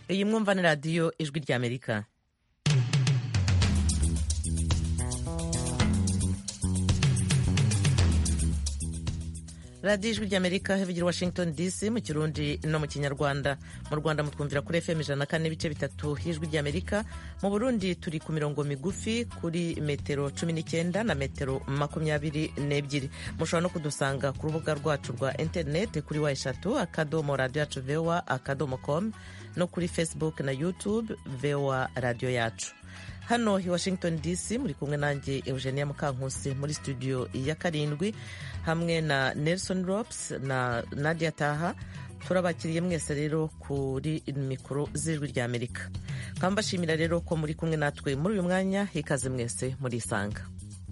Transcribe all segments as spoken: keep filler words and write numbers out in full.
iyi mwumva ni radiyo ijwi ry'Amerika. radiyo ijwi ry'Amerika ivugira Washington D C mu Kirundi no mu Kinyarwanda. Mu Rwanda mutwumvira kuri F M ijana na kane n'ibice bitatu y'ijwi ry'Amerika. Mu Burundi turi ku mirongo migufi kuri metero cumi n'icyenda na metero makumyabiri n'ebyiri. Mushobora no kudusanga ku rubuga rwacu rwa interineti kuri wa eshatu akadomo radiyo yacu voa akadomo com no kuri Facebook na YouTube voa radiyo yacu. Hano i Washington D C muri kumwe nanjye Eugenia Mukankusi muri studio ya karindwi hamwe na Nelson Rops na Nadia Taha. Turabakiriye mwese rero kuri mikoro z'ijwi ry'Amerika. Kambashimira rero ko muri kumwe natwe muri uyu mwanya. Ikaze mwese muri Isanga.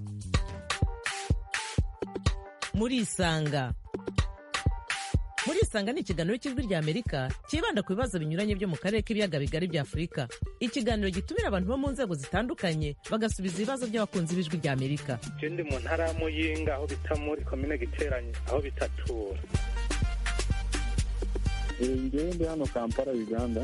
Muri Isanga muri Isanga ni ikiganiro cy'ijwi ry'Amerika kibanda ku bibazo binyuranye byo mu karere k'ibiyaga bigari bya Afurika. Ikiganiro gitumira abantu bo mu nzego zitandukanye bagasubiza ibibazo by'abakunzi b'ijwi ry'Amerika. Je ndi mu ntara ya Muyinga aho bita muri komine Giteranye aho bitatura. Ngewe ndi hano Kampala Uganda.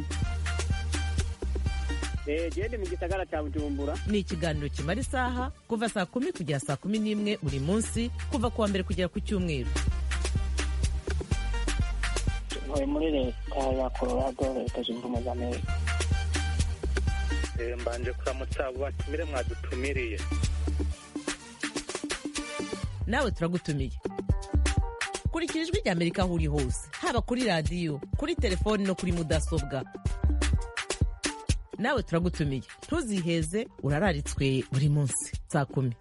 Eh je ndi mu gisagara cya Bujumbura. Ni ikiganiro kimara isaha kuva saa kumi kugera saa kumi n'imwe buri munsi kuva kuwa mbere kugera ku Cyumweru. Muri leta ya Colorado leta zunze ubumwe za Amerika. Mbanje kuramutsa abo batumire mwadutumiriye. Nawe turagutumiye. Kurikira ijwi ry'Amerika aho uri hose, haba kuri radiyo, kuri telefoni no kuri mudasobwa. Nawe turagutumiye. Ntuziheze, urararitswe buri munsi saa kumi.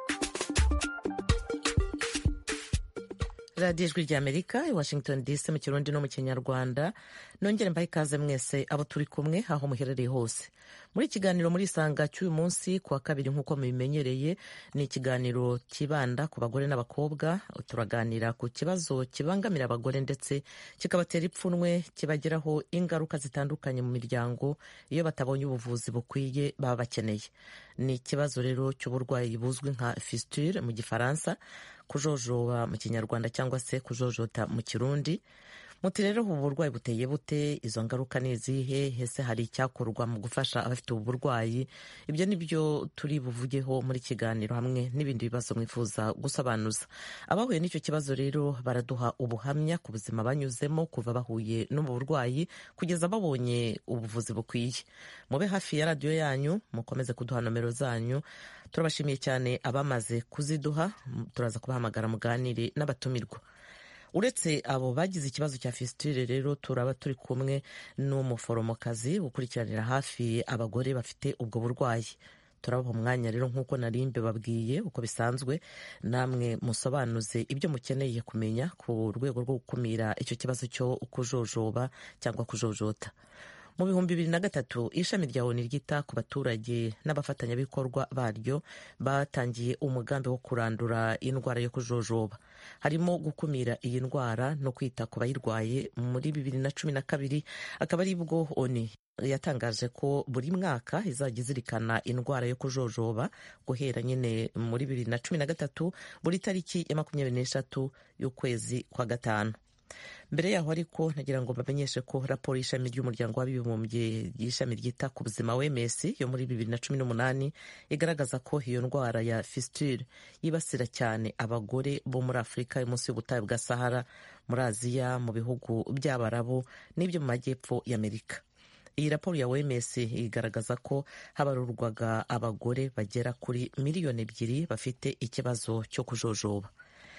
radiyo ijwi ry'Amerika i Washington D C mu Kirundi no mu Kinyarwanda. Nongere mbahe ikaze mwese abo turi kumwe aho muherereye hose. Muri ikiganiro muri Isanga cy'uyu munsi kuwa kabiri nk'uko mubimenyereye, ni ikiganiro kibanda ku bagore n'abakobwa. Turaganira ku kibazo kibangamira abagore ndetse kikabatera ipfunwe, kibagiraho ingaruka zitandukanye mu miryango iyo batabonye ubuvuzi bukwiye baba bakeneye. Ni ikibazo rero cy'uburwayi buzwi nka fistule mu Gifaransa, kujojoba mu Kinyarwanda cyangwa se kujojota mu Kirundi. Muti rero ubu burwayi buteye bute? Izo ngaruka ni izihe? Hese hari icyakorwa mu gufasha abafite ubu burwayi? Ibyo nibyo turi buvugeho muri kiganiro hamwe n'ibindi bibazo mwifuza gusobanuza. Abahuye n'icyo kibazo rero baraduha ubuhamya ku buzima banyuzemo kuva bahuye no mu burwayi kugeza babonye ubuvuzi bukwiye. Mube hafi ya radiyo yanyu, mukomeze kuduha nomero zanyu. Turabashimiye cyane abamaze kuziduha. Turaza kubahamagara muganire n'abatumirwa. Uretse abo bagize ikibazo cya fistule rero turaba turi kumwe n'umuforomokazi ukurikiranira hafi abagore bafite ubwo burwayi. Turabaha umwanya rero nk'uko narimbe babwiye uko bisanzwe, namwe musobanuze ibyo mukeneye kumenya ku rwego rwo gukumira icyo kibazo cyo kujojoba cyangwa kujojota. Mu bihumbi bibiri na gatatu ishami rya O N U ryita ku baturage n'abafatanyabikorwa baryo batangiye umugambi wo kurandura indwara yo kujojoba. Harimo gukumira iyi ndwara no kwita ku bayirwaye. Muri bibiri na cumi na kabiri akaba ari bwo O N U yatangaje ko buri mwaka izajya izirikana indwara yo kujojoba guhera nyine muri bibiri na cumi na gatatu buri tariki ya makumyabiri n'eshatu y'ukwezi kwa gatanu. Mbere yaho ariko nagira ngo bamenyeshe ko raporo y'ishami ry'umuryango w'abibumbye y'ishami ryita ku buzima W M S yo muri bibiri na cumi n'umunani igaragaza ko iyo ndwara ya fistule yibasira cyane abagore bo muri Afurika munsi y'ubutayu bwa Sahara, muri Aziya, mu bihugu by'Abarabu n'ibyo mu majyepfo y'Amerika. Iyi raporo ya W M S igaragaza ko habarurwaga abagore bagera kuri miliyoni ebyiri bafite ikibazo cyo kujojoba.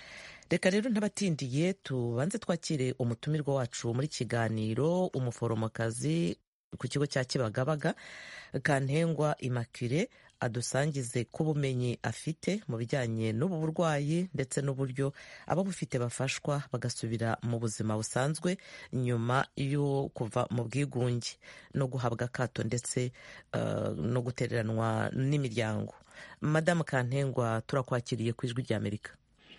Reka rero ntabatindiye tubanze twakire umutumirwa wacu muri kiganiro, umuforomokazi ku kigo cya Kibagabaga, Kantengwa Immaculée, adusangize ku bumenyi afite mu bijyanye n'ubu burwayi ndetse n'uburyo ababufite bafashwa bagasubira mu buzima busanzwe nyuma yo kuva mu bwigunge no guhabwa akato ndetse uh, no gutereranwa n'imiryango. Madamu Kantengwa, turakwakiriye ku ijwi ry'Amerika.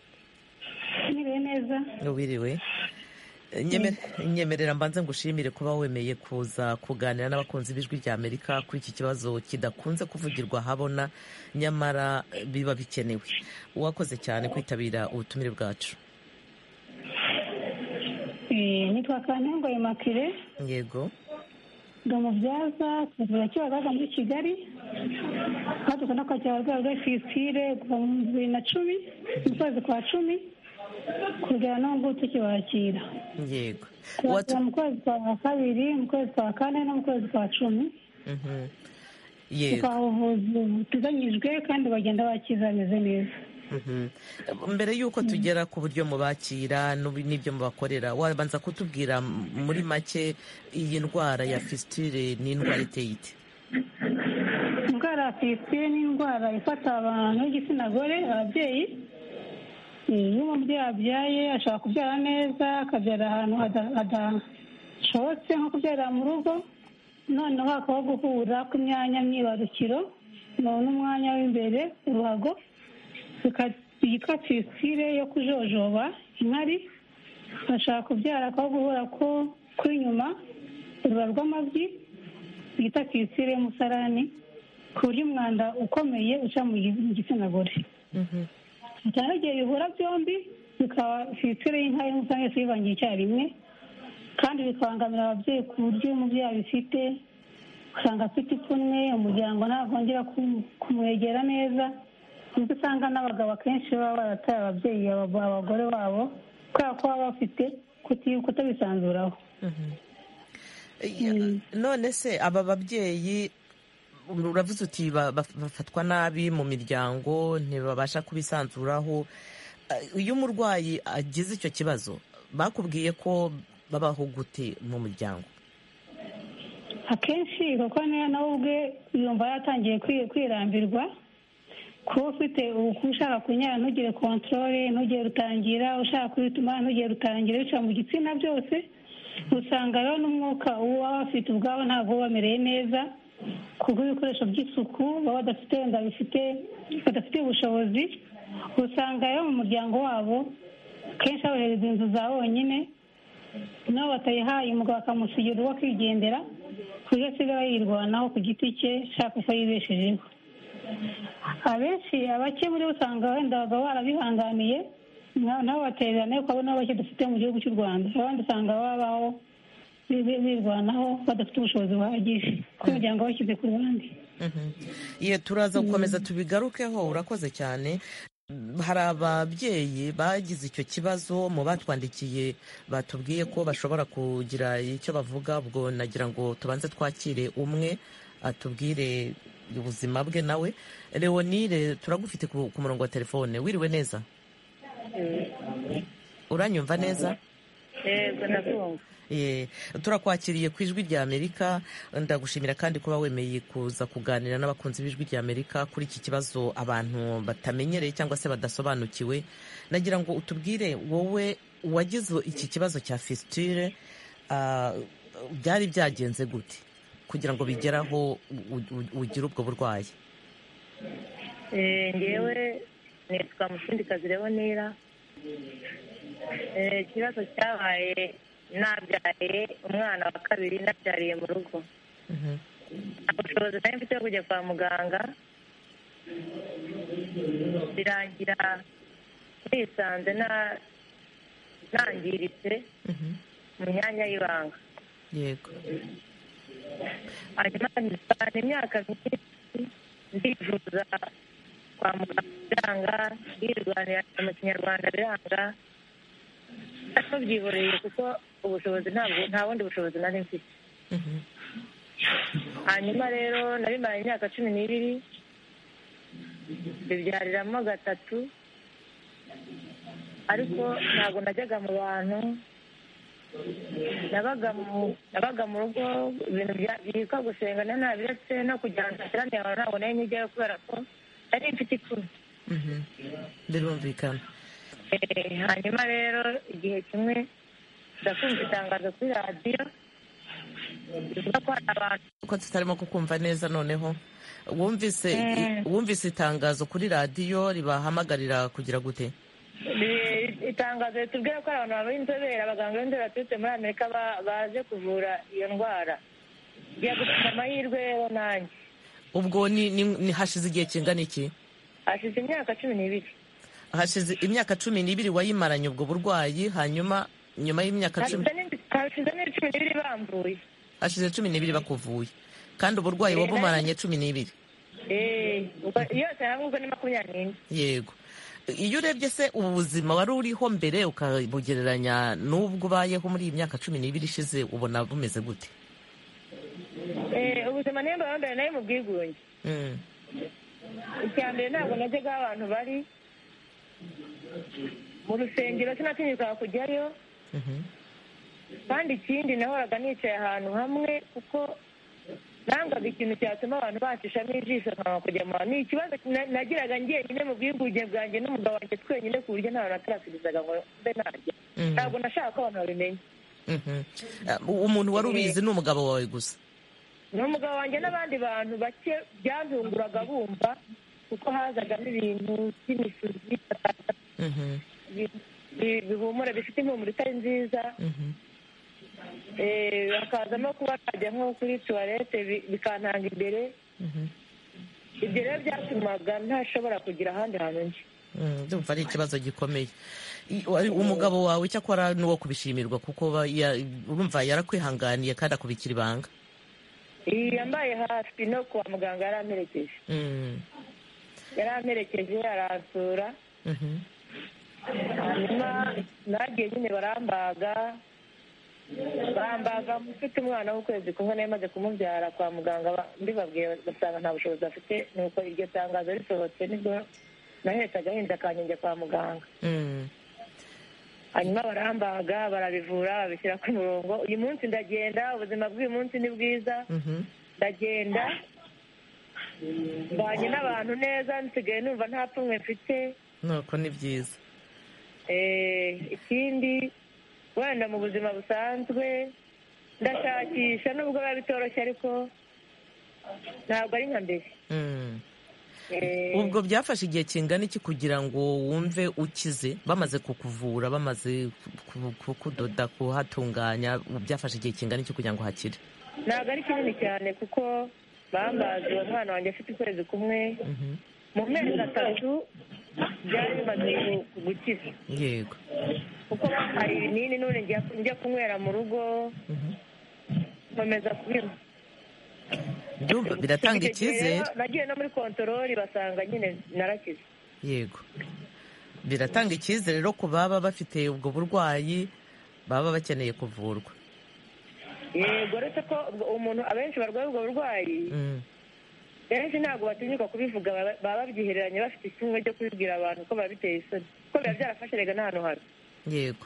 Wiriwe. Nyemerera mbanze ngushimire kuba wemeye kuza kuganira n'abakunzi b'ijwi ry'Amerika kuri iki kibazo kidakunze kuvugirwa habona nyamara biba bikenewe. Wakoze cyane kwitabira ubutumire bwacu. Nitwa Kantengwa Immaculée. Yego. ndi umubyaza kuvura Kibagabaga muri Kigali, aho dukunda kwakira abarwayi bwa fistule kuva mu bibiri na cumi mu kwezi kwa cumi kugera no ngubu tukibakira. Yego. Tubakira mu kwezi kwa kabiri, mu kwezi kwa kane no mu kwezi kwa cumi. Mhm. Yego. Tukaha ubuvuzi buteganyijwe kandi bagenda bakiza bameze neza. Mbere y'uko tugera ku buryo mubakira n'ibyo mubakorera, wabanza kutubwira muri make iyi ndwara ya fistule ni indwara iteye ite? Indwara ya fistule ni indwara ifata abantu b'igitsina gore, ababyeyi. Iyo umubyeyi abyaye ashobora kubyara neza, akabyara ahantu hadashobotse nko kubyara mu rugo, noneho hakabaho guhura kw'imyanya myibarukiro n'umwanya w'imbere, uruhago, yitwa fistule yo kujojoba inkari. Bashaka kubyara akaho guhura ko kw'inyuma urura rw'amabyi bita fistule y'umusarani, ku buryo umwanda ukomeye uca mu gitsina gore. Cyane igihe bihura byombi bikaba fistule y'inkari y'umusarani yose yivangiye icyarimwe, kandi bikabangamira ababyeyi ku buryo umubyeyi abifite usanga afite ipfunwe, umuryango ntabwo wongera kumwegera neza. Nubwo usanga n'abagabo akenshi baba barataye ababyeyi abagore babo kubera ko baba bafite kutabisanzuraho. None se aba babyeyi uravuze uti bafatwa nabi mu miryango, ntibabasha kubisanzuraho. Iyo umurwayi agize icyo kibazo bakubwiye ko babaho gute mu muryango? Akenshi kuko nawe ubwe yumva yatangiye kwirambirwa, kuba ufite ushaka kunyara ntugire kontorore, ntugire rutangira, ushaka kubituma ntugire rutangira, bica mu gitsina byose. Usanga rero n'umwuka uwo baba bafite ubwabo ntabwo bamereye neza, kuko ibikoresho by'isuku baba badafite wenda bifite badafite ubushobozi. Usanga rero mu muryango wabo kenshi babahereza inzu za bonyine, nabo batayihaye umugabo akamusigira uwo akigendera, ku buryo asigaye yirwanaho ku giti cye ashaka uko yibeshejeho. Abenshi abake muri usanga wenda abagabo barabihanganiye, nabo batererane kuko abo nabo bake dufite mu gihugu cy'u Rwanda. Abandi usanga babaho birwanaho badafite ubushobozi buhagije, kuko umuryango washyize ku ruhande. Ye turaza gukomeza tubigarukeho. Urakoze cyane. Hari ababyeyi bagize icyo kibazo mu batwandikiye batubwiye ko bashobora kugira icyo bavuga. Ubwo nagira ngo tubanze twakire umwe atubwire ubuzima bwe nawe. Leonire, turagufite ku murongo wa telefone. Wiriwe neza? Uranyumva neza? Yego, ndakumva. Turakwakiriye ku ijwi rya Amerika. Ndagushimira kandi kuba wemeye kuza kuganira n'abakunzi b'ijwi rya Amerika kuri iki kibazo abantu batamenyereye cyangwa se badasobanukiwe. Nagira ngo utubwire, wowe wagize iki kibazo cya fistule, byari byagenze gute kugira ngo bigeraho ugire ubwo burwayi? Ngewe nitwa Musindikazi Leonira. Ikibazo cyabaye nabyaye umwana wa kabiri, nabyariye mu rugo. Nta bushobozi nari mfite bwo kujya kwa muganga, birangira nisanze nangiritse mu myanya y'ibanga. Yego. Hanyuma nisana imyaka myinshi ndivuza kwa muganga biranga, yirwanira mu Kinyarwanda biranga, ariko byihoreye kuko ubushobozi ntabwo nta bundi bushobozi nari mfite. Hanyuma rero nabimaye imyaka cumi n'ibiri, bibyariramo gatatu, ariko ntabwo najyaga mu bantu, nabaga mu rugo. Ibintu byitwa gusenga ntabiretse, no kujyana ntateraniye abantu ntabwo nari njyayo kubera ko nari mfite ipfunwe. Birumvikana. Hanyuma rero igihe kimwe ndakumva itangazo kuri radiyo bivuga ko hari abantu ko tutarimo kukumva neza. Noneho wumvise wumvise itangazo kuri radiyo ribahamagarira kugira gute? Itangazo ritubwira ko hari abantu b'inzobere, abaganga b'inzobere baturutse muri Amerika baje kuvura iyo ndwara. Ngiye gupima amahirwe rero nanjye. Ubwo ni hashize igihe kingana iki? Hashize imyaka cumi n'ibiri. Hashize imyaka cumi n'ibiri wayimaranye ubwo burwayi, hanyuma nyuma y'imyaka cumi hashize n'ibiri cumi n'ibiri bambuye. hashize cumi n'ibiri bakuvuye kandi uburwayi Eh, wabumaranye cumi n'ibiri. Eh, ubwo yose hamwe ubwo ni makumyabiri n'ine. Yego. Iyo urebye se ubu buzima wari uriho mbere ukabugereranya n'ubwo ubayeho muri iyi myaka cumi n'ibiri ishize ubona bumeze gute? Eh, ubuzima niyo mbaho mbere nayo mu bwigunge. Mm. Icya mbere ntabwo najyaga aho abantu bari mu rusengero, sinatinyukaga kujyayo. Mhm. Kandi ikindi nahoraga nicaye ahantu hamwe kuko nangaga ikintu cyatuma abantu bacishamo ijisho nkanga kujya mu ni ikibazo na- nagiraga njyenyine mu bwigunge bwanjye n'umugabo wanjye twenyine ku buryo ntawe natarasirizaga ngo mbe najya. Mhm. Ntabwo nashaka ko abantu babimenya. Mhm. Uh, umuntu wari ubizi ni umugabo wawe gusa? Ni umugabo wanjye n'abandi bantu bake byantunguraga bumva kuko hazagamo ibintu by'imisozi Mhm. bi- bi- bihumura bifite impumuro itari nziza. Mhm. Eh, hakazamo kuba najya nko kuri tuwarete bi- bikantanga imbere. Mhm. Ibyo rero byatumaga ntashobora kugira ahandi hantu njya. Mm, ndumva ari ikibazo gikomeye. I- wari- umugabo wawe icyakora n'uwo kubishimirwa kuko ba- ya- urumva yarakwihanganiye kandi akubikira ibanga. Iyi yambaye hafi no kwa muganga yaramperekeje. Mm. Yaramperekeje aransura. Mhm. Hanyuma nagiye nyine barambaga. Barambaga mfite umwana w'ukwezi kumwe nayo maze kumubyara kwa muganga ba- mbibabwiye basanga nta bushobozi afite, nuko iryo tangazo risohotse nibwo nahetse agahinda kanjye njya kwa muganga. Mm. Hanyuma barambaga barabivura babishyira ku murongo. Uyu munsi ndagenda, ubuzima bw'uyu munsi ni bwiza. Mhm. Ndagenda mbanye n'abantu neza, nsigaye numva nta pfunwe mfite. nuko ni byiza. Eh, ikindi wenda mu buzima busanzwe ndashakisha nubwo biba bitoroshye ariko ntabwo ari nka mbere. Mm. Eh, ubwo byafashe igihe kingana iki kugira ngo wumve ukize bamaze kukuvura bamaze ku- ku- kudoda kuhatunganya byafashe igihe kingana iki kugira ngo hakire? ntabwo ari kinini cyane kuko bambaze uwo mwana wanjye afite ukwezi kumwe, Mhm. mu mezi atatu byari bimaze gu- gukiza Yego. kuko hari ibinini none njya njya kunywera mu rugo Mhm. nkomeza kubinywa. Ndumva biratanga Icyo gihe icyizere. rero nagiye no muri kontorori basanga nyine narakize. Yego. Biratanga icyizere rero ku baba bafite ubwo burwayi baba bakeneye kuvurwa. Yego, uretse ko ubwo umuntu abenshi barwaye ubwo burwayi Mm. benshi ntabwo batinyuka kubivuga, baba baba babyihereranye bafite ipfunwe ryo kubibwira abantu ko biba biteye isoni kuko biba byarafashe rega n'ahantu habi. Yego.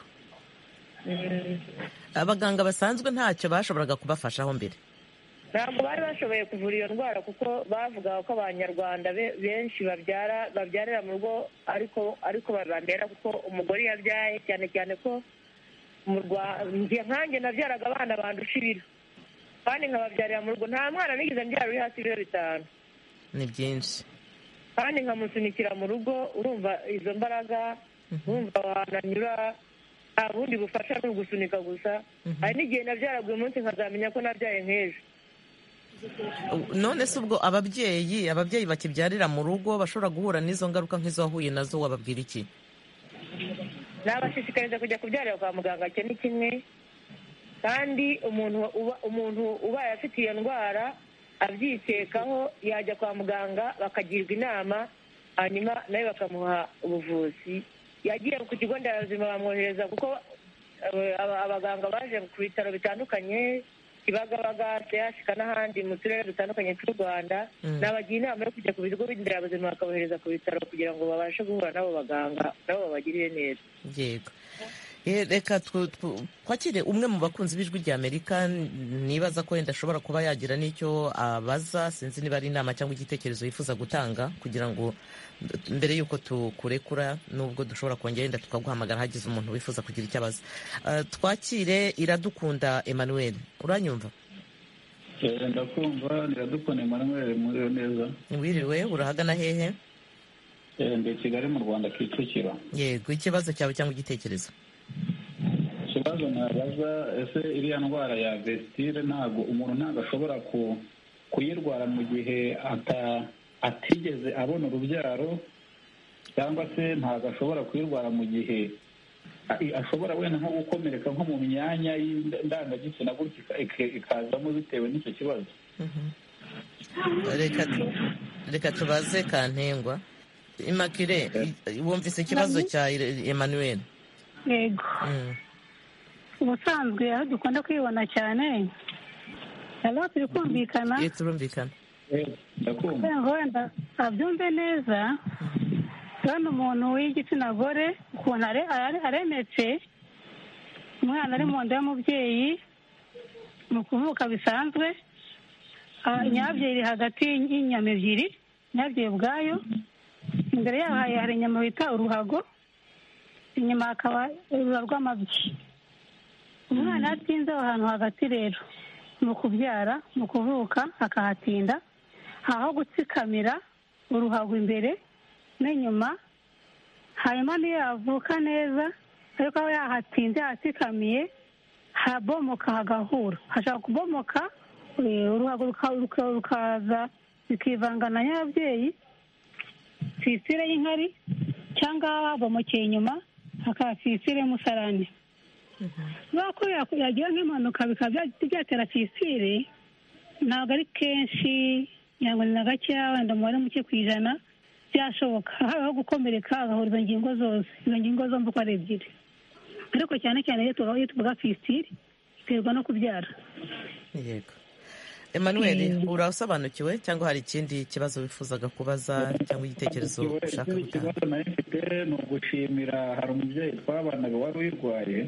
Mm. Abaganga basanzwe ntacyo bashoboraga kubafashaho mbere? Ntabwo bari bashoboye kuvura iyo ndwara kuko bavugaga ko abanyarwanda be- benshi babyara babyarira mu rugo ariko ariko babandera kuko umugore iyo yabyaye cyane cyane ko mu Rwanda njye nkanjye nabyaraga abana bandusha ibiro kandi nkababyarira mu rugo, nta mwana nigeze mbyara uri hasi y'ibiro bitanu Ni byinshi. kandi nkamusunikira mu rugo. Urumva izo mbaraga, urumva wananyura, nta bundi bufasha ni ugusunika gusa. Hari n'igihe nabyaraga uyu munsi nkazamenya ko nabyaye nk'ejo. None se ubwo ababyeyi ababyeyi bakibyarira mu rugo bashobora guhura n'izo ngaruka nk'izo wahuye nazo wababwira iki? Nabashishikariza kujya kubyarira kwa muganga, cyo ni kimwe. Kandi umuntu uba umuntu ubaye afite iyo ndwara abyitekaho yajya kwa muganga bakagirwa inama, hanyuma nawe bakamuha ubuvuzi. Yagiye ku kigo nderabuzima bamwohereza kuko eh, aba- abaganga baje ku bitaro bitandukanye Kibagabaga, C H K n'ahandi mu turere dutandukanye tw'u Rwanda. Mm. Nabagira inama yo kujya ku bigo nderabuzima bakabohereza ku bitaro kugira ngo babashe guhura n'abo baganga nabo babagirire neza. Yego. Eh, reka tw- tw- twakire umwe mu bakunzi b'ijwi rya Amerika, nibaza ko wenda ashobora kuba yagira n'icyo abaza, sinzi niba ari inama cyangwa igitekerezo yifuza gutanga kugira ngo mbere y'uko tukurekura, nubwo dushobora kongera wenda tukaguhamagara hagize umuntu wifuza kugira icyo abaza. Uh, twakire Iradukunda Emmanuel, uranyumva? Eh, ndakumva. Iradukunda Emmanuel, muriyo neza? Wiriwe, urahagana hehe? Eh, ndi Kigali mu Rwanda, Kicukiro. Yego, ikibazo cyawe cyangwa igitekerezo? Ikibazo nabaza, ese iriya ndwara ya vesitire ntabwo umuntu ntabwo ashobora ku kuyirwara mu gihe ata atigeze abona urubyaro, cyangwa se ntabwo ashobora kuyirwara mu gihe ashobora wenda nko gukomereka nko mu myanya y'indangagitsina gutya ikazamo bitewe n'icyo kibazo. reka tubaze Kantengwa. Immaculée, wumvise ikibazo cya Emmanuel? Yego. Ubusanzwe aho dukunda kwibona cyane aba turi kumvikana. Iyo turumvikana wenda abyumve neza. Hano umuntu w'igitsina gore ukuntu aremetse, umwana ari mu nda y'umubyeyi mu kuvuka bisanzwe, nyabyo iri hagati y'inyama ebyiri, nyabyo ubwayo imbere yaho hari inyama bita uruhago, inyuma hakaba urura rw'amabyi. Umwana yatinze aho hantu hagati rero mu kubyara, mu kuvuka akahatinda, aho gutsikamira uruhago imbere n'inyuma, hanyuma niyo yavuka neza ariko aho yahatinze hatsikamiye habomoka hagahura, hashaka kubomoka uruhago rukaza bikivanga na nyababyeyi, fisire y'inkari, cyangwa habomokeye inyuma hakaba fisire y'umusarani. Nuko yagira nk'impanuka bikaba byatera fisire, ntabwo ari kenshi, ntabwo ni na gakeya, wenda umubare muke ku ijana byashoboka, habaho gukomereka agahura izo ngingo zose, izo ngingo zombi uko ari ebyiri. Ariko cyane cyane iyo tuvuga fisire iterwa no kubyara. Yego. Emmanuel, urasobanukiwe cyangwa hari ikindi kibazo wifuzaga kubaza cyangwa igitekerezo ushaka gutanga? Ikibazo nari mfite ni ugushimira, hari umubyeyi twabanaga wari uyirwaye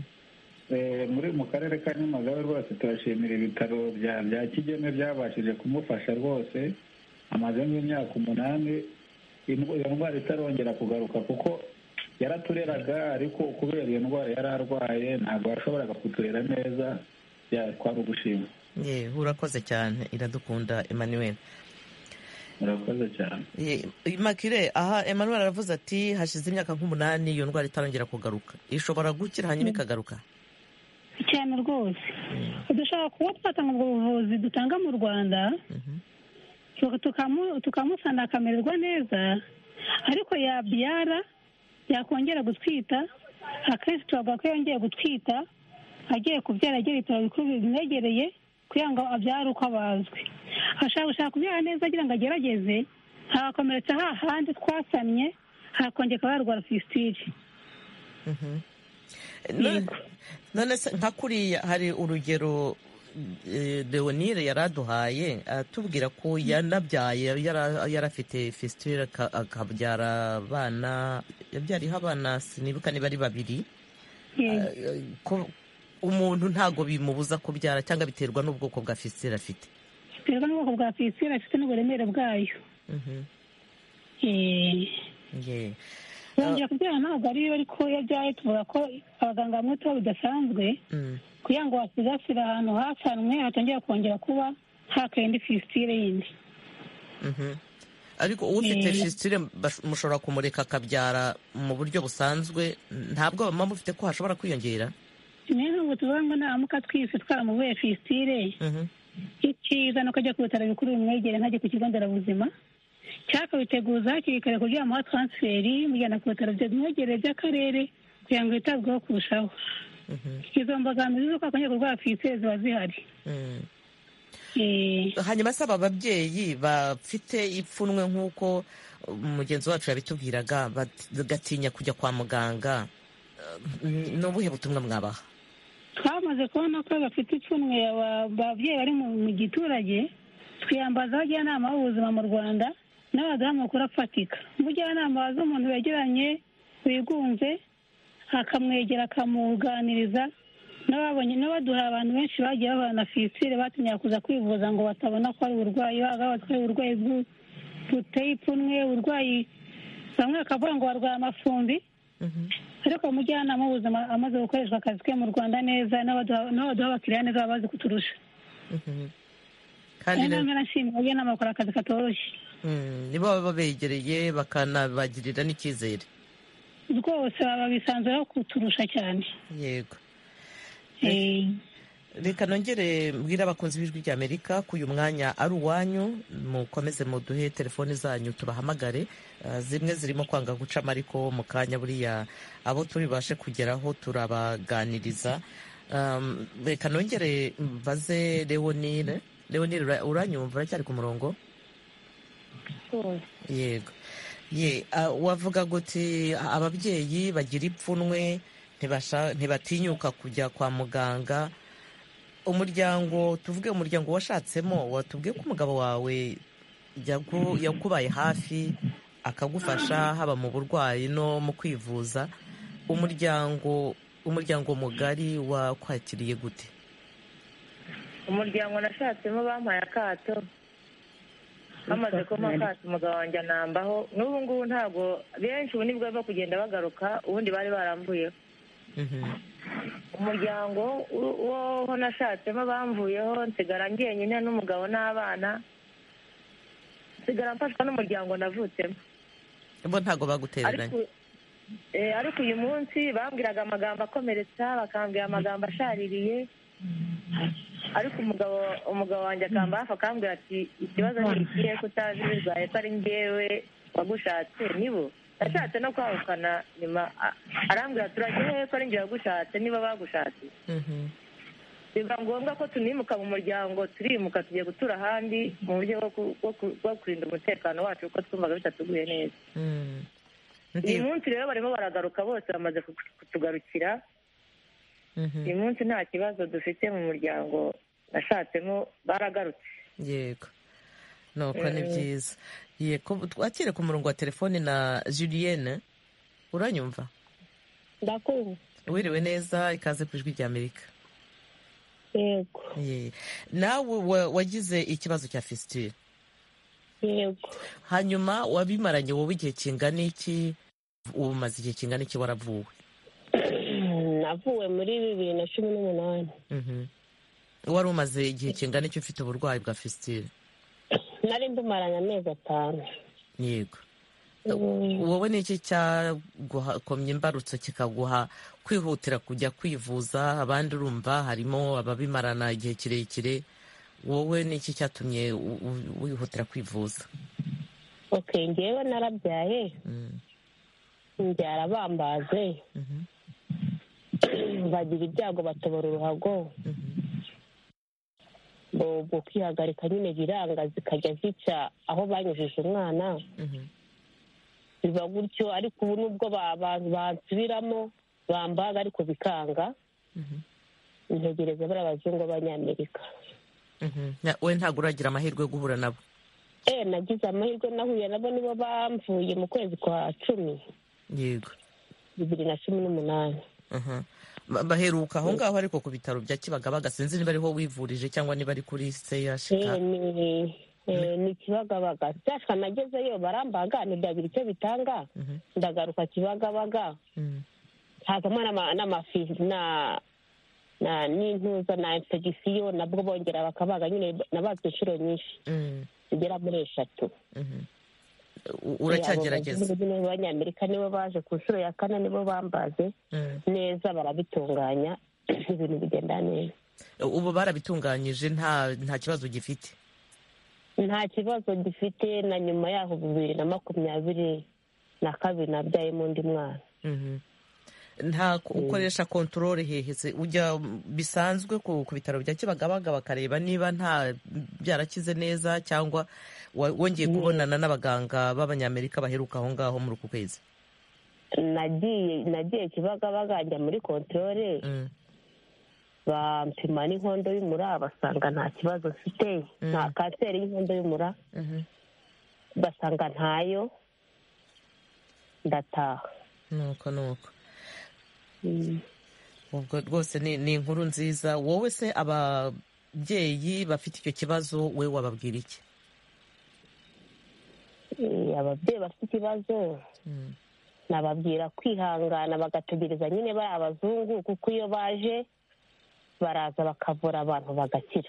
muri mu karere ka Nyamagabe. Rwose turashimira ibitaro bya Kigeme byabashije kumufasha rwose, amaze nk'imyaka umunani iyo ndwara itarongera kugaruka, kuko yaratureraga ariko kubera iyo ndwara yari arwaye ntabwo yashoboraga kuturera neza. Twari ugushima. Ye, urakoze cyane, Iradukunda Emmanuel. Urakoze cyane. Immaculée, aha Emmanuel aravuze ati hashize imyaka nk'umunani iyo ndwara itarongera kugaruka, ishobora gukira hanyuma ikagaruka? Cyane rwose. Dushobora kuba twatanga ubwo buvuzi dutanga mu Rwanda, tukamusana akamererwa neza, ariko yabyara yakongera gutwita, akenshi tuvuga ko yongeye gutwita agiye kubyara agira ibitaro bikuru bimwegereye kugira ngo abyare uko abazwe. Ashaka gushaka kubyara neza agira ngo agerageze, hagakomeretsa hahandi twasamye, hakongera akaba yarwara fisitire. None se nka kuriya hari urugero Leonire yaraduhaye atubwira ko yanabyaye yarafite fisitire akabyara abana, yabyariho abana sinibuka niba ari babiri. Umuntu ntago bimubuza kubyara cyangwa biterwa n'ubwoko bwa fisitire afite? Biterwa n'ubwoko bwa fisitire afite n'uburemere bwayo. Yongera kubyara ntabwo ariyo, ariko iyo abyaye tuvuga ko abaganga bamwe tuba bidasanzwe kugira ngo basigasire ahantu hasanwe hatongera kongera kuba hakaye indi fisitire yindi. Ariko ufite fisitire mushobora kumureka akabyara mu buryo busanzwe, ntabwo baba mufite ko hashobora kwiyongera? Niyo ntabwo tuvuga ngo naramuka twise twaramubuye fisitire, icyiza ni uko ajya ku bitaro bikuru bimwegere, ntajye ku kigo nderabuzima, cyangwa akabiteguza hakiri kare kugira ngo amuhe taransiferi imujyana ku bitaro bimwegereye by'akarere kugira ngo yitabweho kurushaho. Izo mbogamizi z'uko akongera kurwara fisitire ziba zihari. Hanyuma se aba babyeyi bafite ipfunwe nk'uko mugenzi wacu yabitubwiraga, bagatinya kujya kwa muganga, ni ubuhe butumwa mwabaha? Twamaze kubona ko bafite ipfunwe ababyeyi bari mu giturage, twiyambaza abajyanama b'ubuzima mu Rwanda n'abaduha amakuru afatika. Umujyanama waza umuntu wegeranye wigunze akamwegera akamuganiriza, n'ababonye n'abaduha abantu benshi bagiye bahura na fisitire batinya kuza kwivuza ngo batabona ko ari uburwayi, batwaye uburwayi buteye ipfunwe, uburwayi bamwe bakavuga ngo barwaye amafumbi. Ariko umujyanama w'ubuzima amaze gukoreshwa akazi ke mu Rwanda neza, n'abaduha abakiriya neza babazi kuturusha. Kandi namwe nashimira abajyanama bakora akazi katoroshye. Nibo baba begereye bakanabagirira n'icyizere. Rwose baba bisanzweho kuturusha cyane. Yego. reka nongere mbwire abakunzi b'ijwi ry'Amerika ko uyu mwanya ari uwanyu, mukomeze muduhe telefoni zanyu tubahamagare. Uh, zimwe zirimo kwanga gucamo, ariko mu kanya buriya abo turi bashe kugeraho turabaganiriza. Um, reka nongere mbaze Leonire. Leonire, uranyumva? uracyari ku murongo? Yego. ye uh, wavuga guti ababyeyi bagira ipfunwe, ntibatinyuka kujya kwa muganga. Umuryango, tuvuge umuryango washatsemo, watubwiye ko umugabo wawe yakubaye hafi akagufasha haba mu burwayi no mu kwivuza. Umuryango umuryango mugari wakwakiriye gute? Umuryango nashatsemo bampaye akato, bamaze kumpa akato umugabo wanjye anambaho. N'ubu ngubu ntabwo benshi ubu nibwo barimo kugenda bagaruka, ubundi bari baramvuyeho. Umuryango wo nashatsemo bamvuyeho, nsigara njyenyine n'umugabo n'abana, nsigara mfashwa n'umuryango navutsemo. Bo ntabwo bagutereranye? Ariko uyu munsi bambwiraga amagambo akomeretsa, bakambwira amagambo ashaririye, ariko umugabo umugabo wanjye akamba hafi akambwira ati ikibazo ni ikihe kutazi bibaye ko ari njyewe wagushatse. Nibo nashatse no kwahukana, nyuma arambwira turagiye ko ari njye wagushatse niba bagushatse. biba ngombwa ko tunimuka mu muryango, turimuka tugiye gutura ahandi mu buryo bwo kurinda umutekano wacu, kuko twumvaga bitatuguye neza. uyu munsi rero barimo baragaruka, bose bamaze kutugarukira. uyu munsi nta kibazo dufite mu muryango nashatsemo, baragarutse. Yego, nuko ni byiza. Twakire ku murongo wa telefone na Julienne. Uranyumva? Ndakumva. Wiriwe neza, ikaze ku ijwi ry'Amerika. Yego. Nawe wagize ikibazo cya fistule? Yego. Hanyuma wabimaranye wowe igihe kingana iki? Umaze igihe kingana iki waravuwe? Navuwe muri bibiri na cumi n'umunani. Wari umaze igihe kingana iki ufite uburwayi bwa fistule? Nari mbumaranye amezi atanu. Yego. Wowe ni iki cyagukomye imbarutso kikaguha kwihutira kujya kwivuza? Abandi urumva harimo ababimarana igihe kirekire, wowe ni iki cyatumye wihutira kwivuza? Okay, ngewe narabyaye, mbyara bambaze, bagira ibyago batobora uruhago, bo kwihagarika nyine biranga, zikajya zica aho banyujije umwana. Biba gutyo, ariko ubu nubwo bansubiramo bambaga ariko bikanga, ntegereza bari abazungu b'Abanyamerika. We ntabwo uragira amahirwe yo guhura nabo? Eh, nagize amahirwe, nahuye nabo, nibo bamvuye mu kwezi kwa cumi. Yego. bibiri na cumi n'umunani. Baheruka aho ngaho ariko ku bitaro bya Kibagabaga, sinzi niba ariho wivurije cyangwa niba ari kuri C H K. Eh, ni ni Kibagabaga. Cyashaka nagezeyo barambaga, ntibyabira icyo bitanga. Ndagaruka Kibagabaga. Hazamo n'amafi na na n'intuza na infection, nabwo bongera bakabaga, nyine nabazwe inshuro nyinshi zigera muri eshatu. Uracyagerageza? Abanyamerika nibo baje ku nshuro ya kane, nibo bambaze neza, barabitunganya, ibintu bigenda neza. Ubu barabitunganyije, nta nta kibazo gifite? Nta kibazo gifite. Na nyuma yaho bibiri na makumyabiri na kabiri nabyayemo undi mwana. Nta ukoresha controle hehese, ujya bisanzwe ku bitaro bya Kibagabaga bakareba niba nta byarakize neza, cyangwa wongeye kubonana n'abaganga b'Abanyamerika baheruka aho ngaho muri uku kwezi? Nagiye nagiye Kibagabaga, njya muri controle, bampima n'inkondo y'umura, basanga nta kibazo mfite, nta kanseri y'inkondo y'umura, basanga ntayo, ndataha. Nuko nuko ubwo rwose ni inkuru nziza. Wowe se ababyeyi bafite icyo kibazo we wababwira iki? Ababyeyi bafite ikibazo nababwira kwihangana, bagategereza nyine bari abazungu, kuko iyo baje baraza bakavura abantu bagakira.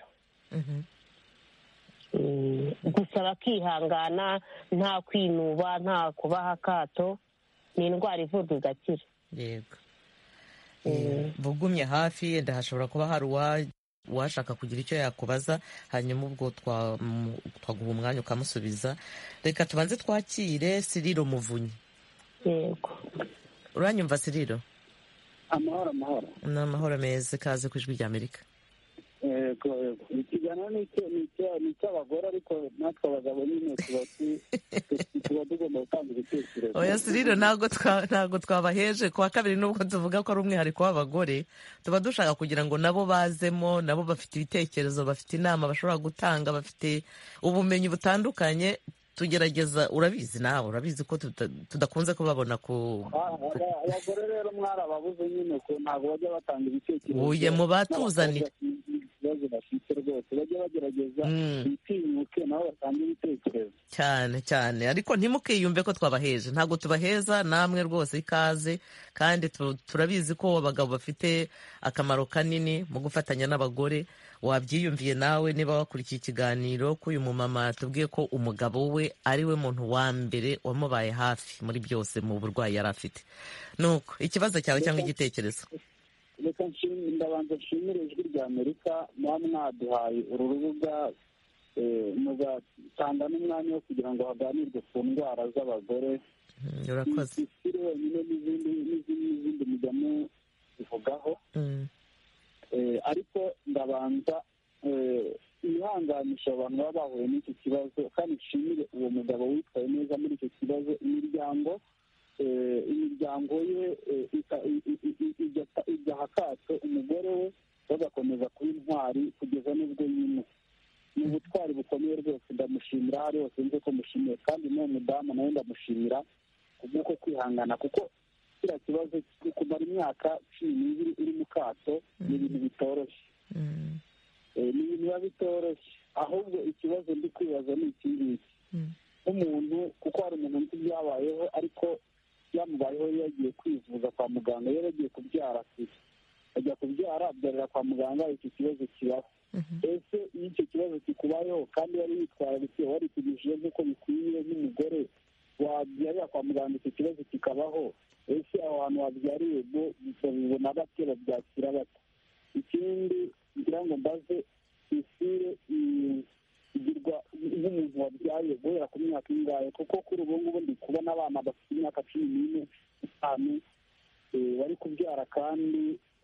Gusa bakihangana, nta kwinuba, nta kubaha akato, ni indwara ivurwa igakira. Yego. Bugumye hafi, yenda hashobora kuba hari washaka kugira icyo yakubaza, hanyuma ubwo twaguha umwanya ukamusubiza. Reka tubanze twakire Siriro Muvunyi. yego uranyumva Siriro? amahoro amahoro. ni amahoro meza, ikaze ku ijwi ry'Amerika. yego yego ikiganiro ni icy'abagore ariko natwe abagabo nyine tuba tugomba gutanga ibitekerezo. oya Siriro, ntabwo twabaheje kuwa kabiri nubwo tuvuga ko ari umwihariko w'abagore, tuba dushaka kugira ngo nabo bazemo, nabo bafite ibitekerezo, bafite inama bashobora gutanga, bafite ubumenyi butandukanye. Tugerageza, urabizi nawe urabizi ko tudakunze kubabona ku abagore rero mwarababuze nyine ko ntabwo bajya batanga ibitekerezo. uye mu batuzanira ikibazo bafite rwose bajya bagerageza bitinyuke nabo batanga ibitekerezo cyane cyane, ariko ntimukiyumve ko twabaheje, ntabwo tubaheza, namwe rwose ikaze. kandi turabizi ko abagabo bafite akamaro kanini mu gufatanya n'abagore. wabyiyumviye nawe niba wakurikiye ikiganiro ko uyu mumama tubwiye ko umugabo we ari we muntu wa mbere wamubaye hafi muri byose mu burwayi yari afite. nuko ikibazo cyawe cyangwa igitekerezo? reka ndabanza nshimire ijwi ry'Amerika, muba mwaduhaye uru rubuga mugatanga n'umwanya wo kugira ngo haganirwe ku ndwara z'abagore. urakoze. isiri wenyine n'izindi n'izindi mujya muzivugaho. ariko ndabanza yihanganisha abantu baba bahuye n'iki kibazo, kandi nshimire uwo mugabo witwaye neza muri icyo kibazo. imiryango imiryango ye ijya akato umugore we, bagakomeza kuba intwari kugeza n'ubwo yimuka. ni ubutwari bukomeye rwose, ndamushimira aho ari hose nzi ko mushimiye, kandi n'uwo mudamu nawe ndamushimira kubw'uko kwihangana, kuko kiriya kibazo kumara imyaka cumi n'ibiri uri mu kato ni ibintu bitoroshye. ni ibintu biba bitoroshye, ahubwo ikibazo ndi kwibaza ni iki ngiki. nk'umuntu, kuko hari umuntu nzi byabayeho, ariko byamubayeho yagiye kwivuza kwa muganga, yari yagiye kubyara afite ajya kubyara abyarira kwa muganga, iki kibazo kibaho. ese iyo icyo kibazo kikubayeho kandi yari yitwararitse warikigishije nk'uko bikwiye nk'umugore, wabyarira kwa muganga icyo kibazo kikabaho, ese aho hantu wabyariye bo babibona bate, babyakira bate? ikindi ngira ngo mbaze, isire igirwa nk'umuntu wabyaye guhera ku myaka ingahe? kuko kuri ubu ngubu ndi kubona abana bafite imyaka cumi n'ine itanu bari kubyara kandi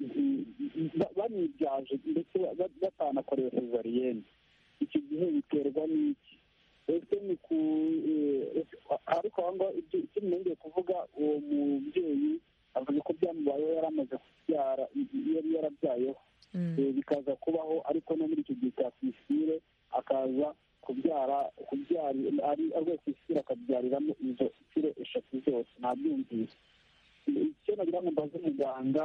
banibyaje ndetse batanakoreye sezariyene. icyo gihe biterwa n'iki? ese ni ku ariko aho ngaho icyo nongeye kuvuga, uwo mubyeyi avuga ko byamubayeho yari amaze kubyara, yari yarabyayeho bikaza kubaho, ariko no muri icyo gihe cya fisire akaza kubyara kubyara ari rwose fisire akabyariramo izo fisire eshatu zose. ntabyumvise. icyo nagira ngo mbaze muganga,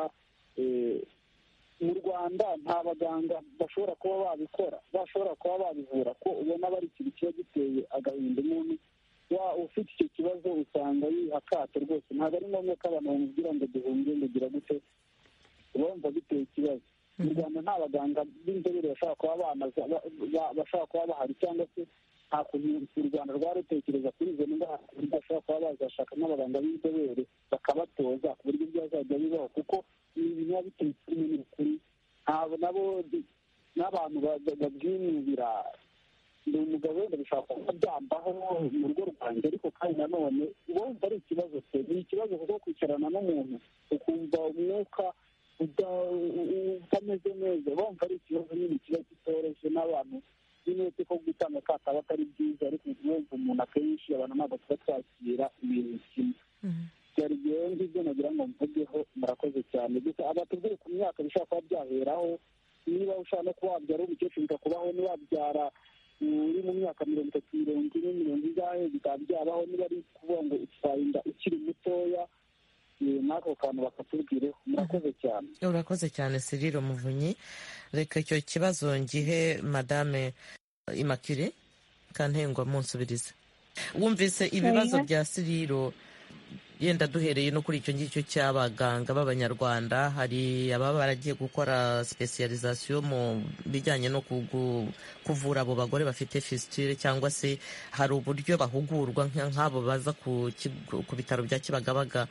mu Rwanda nta baganga bashobora kuba babikora, bashobora kuba babivura, ko ubona bari ikintu kiba giteye agahinda. umuntu ufite icyo kibazo usanga yiha akato rwose. ntabwo ari ngombwa ko abantu bamubwira ngo duhunge ngo gira gute, bumva biteye ikibazo. mu Rwanda nta baganga b'inzobere bashobora kuba bashobora kuba bahari, cyangwa se nta kuntu u Rwanda rwarutekereza kuri izo ndwara bashobora kuba bazashaka n'abaganga b'inzobere bakabatoza ku buryo byazajya bibaho, kuko ibi bintu biba biteye kimwe n'ukuri. ntabwo nabo n'abantu babyinubira. ndi umugabo wenda bishobora kuba byambaho mu rugo rwanjye, ariko kandi nanone wumva ari ikibazo se. ni ikibazo kuko kwicarana n'umuntu ukumva umwuka utameze neza, wumva ari ikibazo nyine kiba kitoroshye. n'abantu n'inoti ko gutanga kataba atari byiza, ariko wumva umuntu akenshi abantu ntabwo tuba twakira ibintu kimwe. byari igihe ngibyo nagira ngo mvugeho. murakoze cyane. gusa abatubwire ku myaka bishobora kuba byaheraho, niba ushaka no kuba wabyara umukecuru bikakubaho, niba wabyara uri mu myaka mirongo itatu mirongo ine mirongo ingahe bikaba byabaho, niba ari kuvuga ngo utwaye inda ukiri mutoya, n'ako kantu bakatubwireho. murakoze cyane. urakoze cyane Siriro Muvunyi. reka icyo kibazo ngihe Madame Immaculée Kantengwa munsubirize. wumvise ibibazo bya Siriro, yenda duhereye no kuri icyo ngicyo cy'abaganga b'abanyarwanda. hari ababa baragiye gukora specialisation mu bijyanye no kuvura abo bagore bafite fistule, cyangwa se hari uburyo bahugurwa nk'abo baza ku bitaro bya Kibagabaga,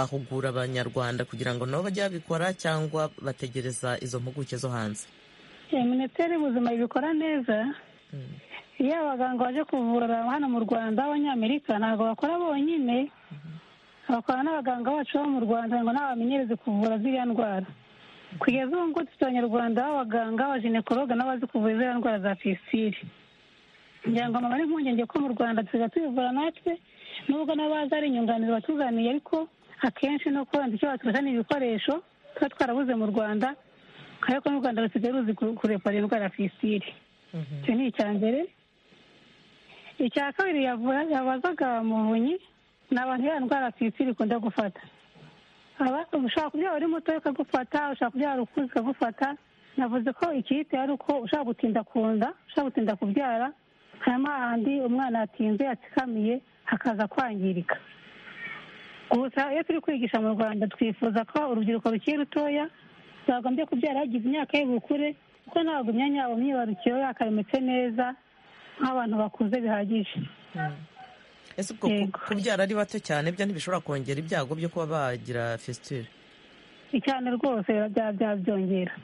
bahugura abanyarwanda kugira ngo nabo bajye babikora, cyangwa bategereza izo mpuguke zo hanze? minisiteri y'ubuzima ibikora neza. Iyo abaganga baje kuvura hano mu Rwanda b'Abanyamerika ntabwo bakora bonyine, bakora n'abaganga bacu bo mu Rwanda ngo n'abamenyereze kuvura ziriya ndwara. Kugeza ubu ngubu dufite abanyarwanda b'abaganga b'abajenekologa n'abazi kuvura ziriya ndwara za fistile. Ngira ngo amabare impungenge ko mu Rwanda tusigaye tubivura natwe, nubwo n'abaza ari inyunganizi batuzaniye, ariko akenshi no kuba icyo baturusha ni ibikoresho tuba twarabuze mu Rwanda, ariko n'u Rwanda rusigaye ruzi kurepara indwara ya fistile. Icyo ni icya mbere. Icya kabiri yabazaga Muvunyi ni abantu iyo ndwara ya fistile ikunda gufata. Ushobora kubyara uri muto ikagufata, ushobora kubyara ukuze ikagufata. Navuze ko ikiyitera ari uko ushobora gutinda ku nda, ushobora gutinda kubyara, hanyuma hahandi umwana yatinze yatsikamiye hakaza kwangirika. Gusa iyo turi kwigisha mu Rwanda twifuza ko urubyiruko rukiri rutoya rwagombye kubyara hagize imyaka y'ubukure, kuko ntabwo imyanya yabo myibarukiro yakaremetse neza nk'abantu bakuze bihagije. Ese ubwo kubyara ari bato cyane byo ntibishobora kongera ibyago byo kuba bagira fistule? Cyane rwose byabyongera.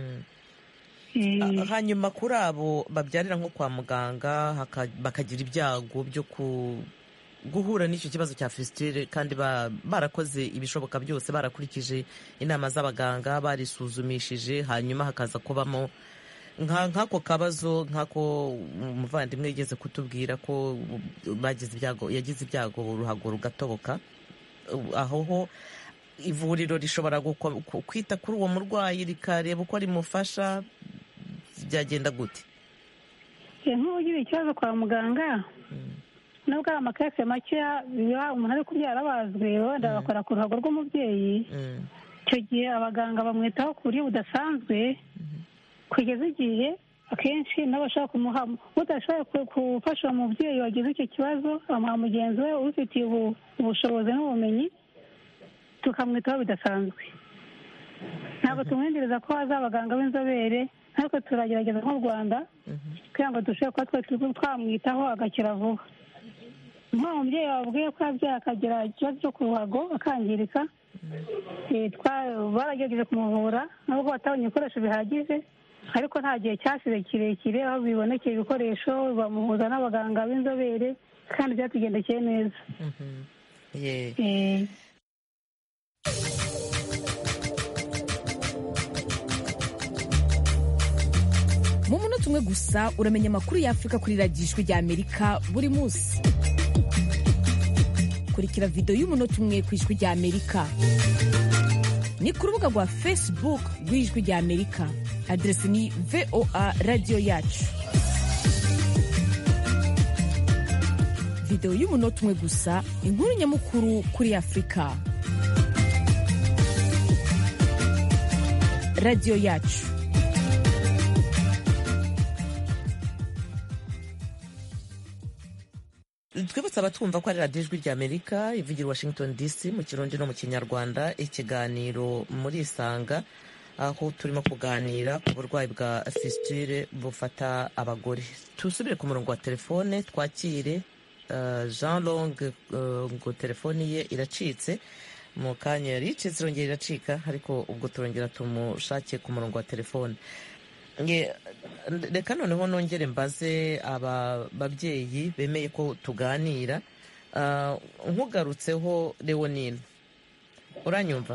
Hanyuma kuri abo babyarira nko kwa muganga bakagira ibyago byo guhura n'icyo kibazo cya fistule kandi barakoze ibishoboka byose, barakurikije inama z'abaganga, barisuzumishije, hanyuma hakaza kubamo nk'ako kabazo nk'ako umuvandimwe yigeze kutubwira ko bagize ibyago, yagize ibyago uruhago rugatoboka, aho ho ivuriro rishobora kwita kuri uwo murwayi rikareba uko rimufasha, byagenda gute? Nk'ugira ikibazo kwa muganga, nubwo ari amakese makeya biba umuntu ari kubyara bazwi, wenda bakora ku ruhago rw'umubyeyi, icyo gihe abaganga bamwitaho ku buryo budasanzwe, kugeza igihe akenshi n'abashaka kumuha udashoboye gufasha uwo mubyeyi wagize icyo kibazo, amuha mugenzi we ubifitiye ubushobozi n'ubumenyi, tukamwitaho bidasanzwe. Ntabwo tumwendereza ko haza abaganga b'inzobere, ariko turagerageza nk'u Rwanda kugira ngo dushobore kuba twe twamwitaho agakira vuba. Nk'uwo mubyeyi wabwiye ko yabyaye akagira ikibazo cyo ku ruhago akangirika, baragerageje kumuvura nubwo batabonye ibikoresho bihagije, ariko nta gihe cyashize kirekire aho bibonekeye ibikoresho, bamuhuza n'abaganga b'inzobere kandi byatugendekeye neza. mu munota umwe gusa uramenya amakuru y'Afurika kuri radiyo ijwi ry'Amerika buri munsi. Kurikira video y'umunota umwe ku ijwi ry'Amerika ni ku rubuga rwa Facebook rw'ijwi ry'Amerika, adresi ni V O A radiyo yacu. Video y'umunota umwe gusa, inkuru nyamukuru kuri Afurika. Radiyo yacu. Twibutsa abatwumva ko ari radiyo ijwi ry'Amerika ivugira Washington D C mu Kirundi no mu Kinyarwanda, ikiganiro muri Isanga, aho turimo kuganira ku burwayi bwa fistule bufata abagore. Tusubire ku murongo wa telefone twakire Jean Long, ngo telefoni ye iracitse mu kanya, yaricitse irongera iracika, ariko ubwo turongera tumushake ku murongo wa telefone. Reka noneho nongere mbaze aba babyeyi bemeye ko tuganira. Nkugarutseho Leonine, uranyumva?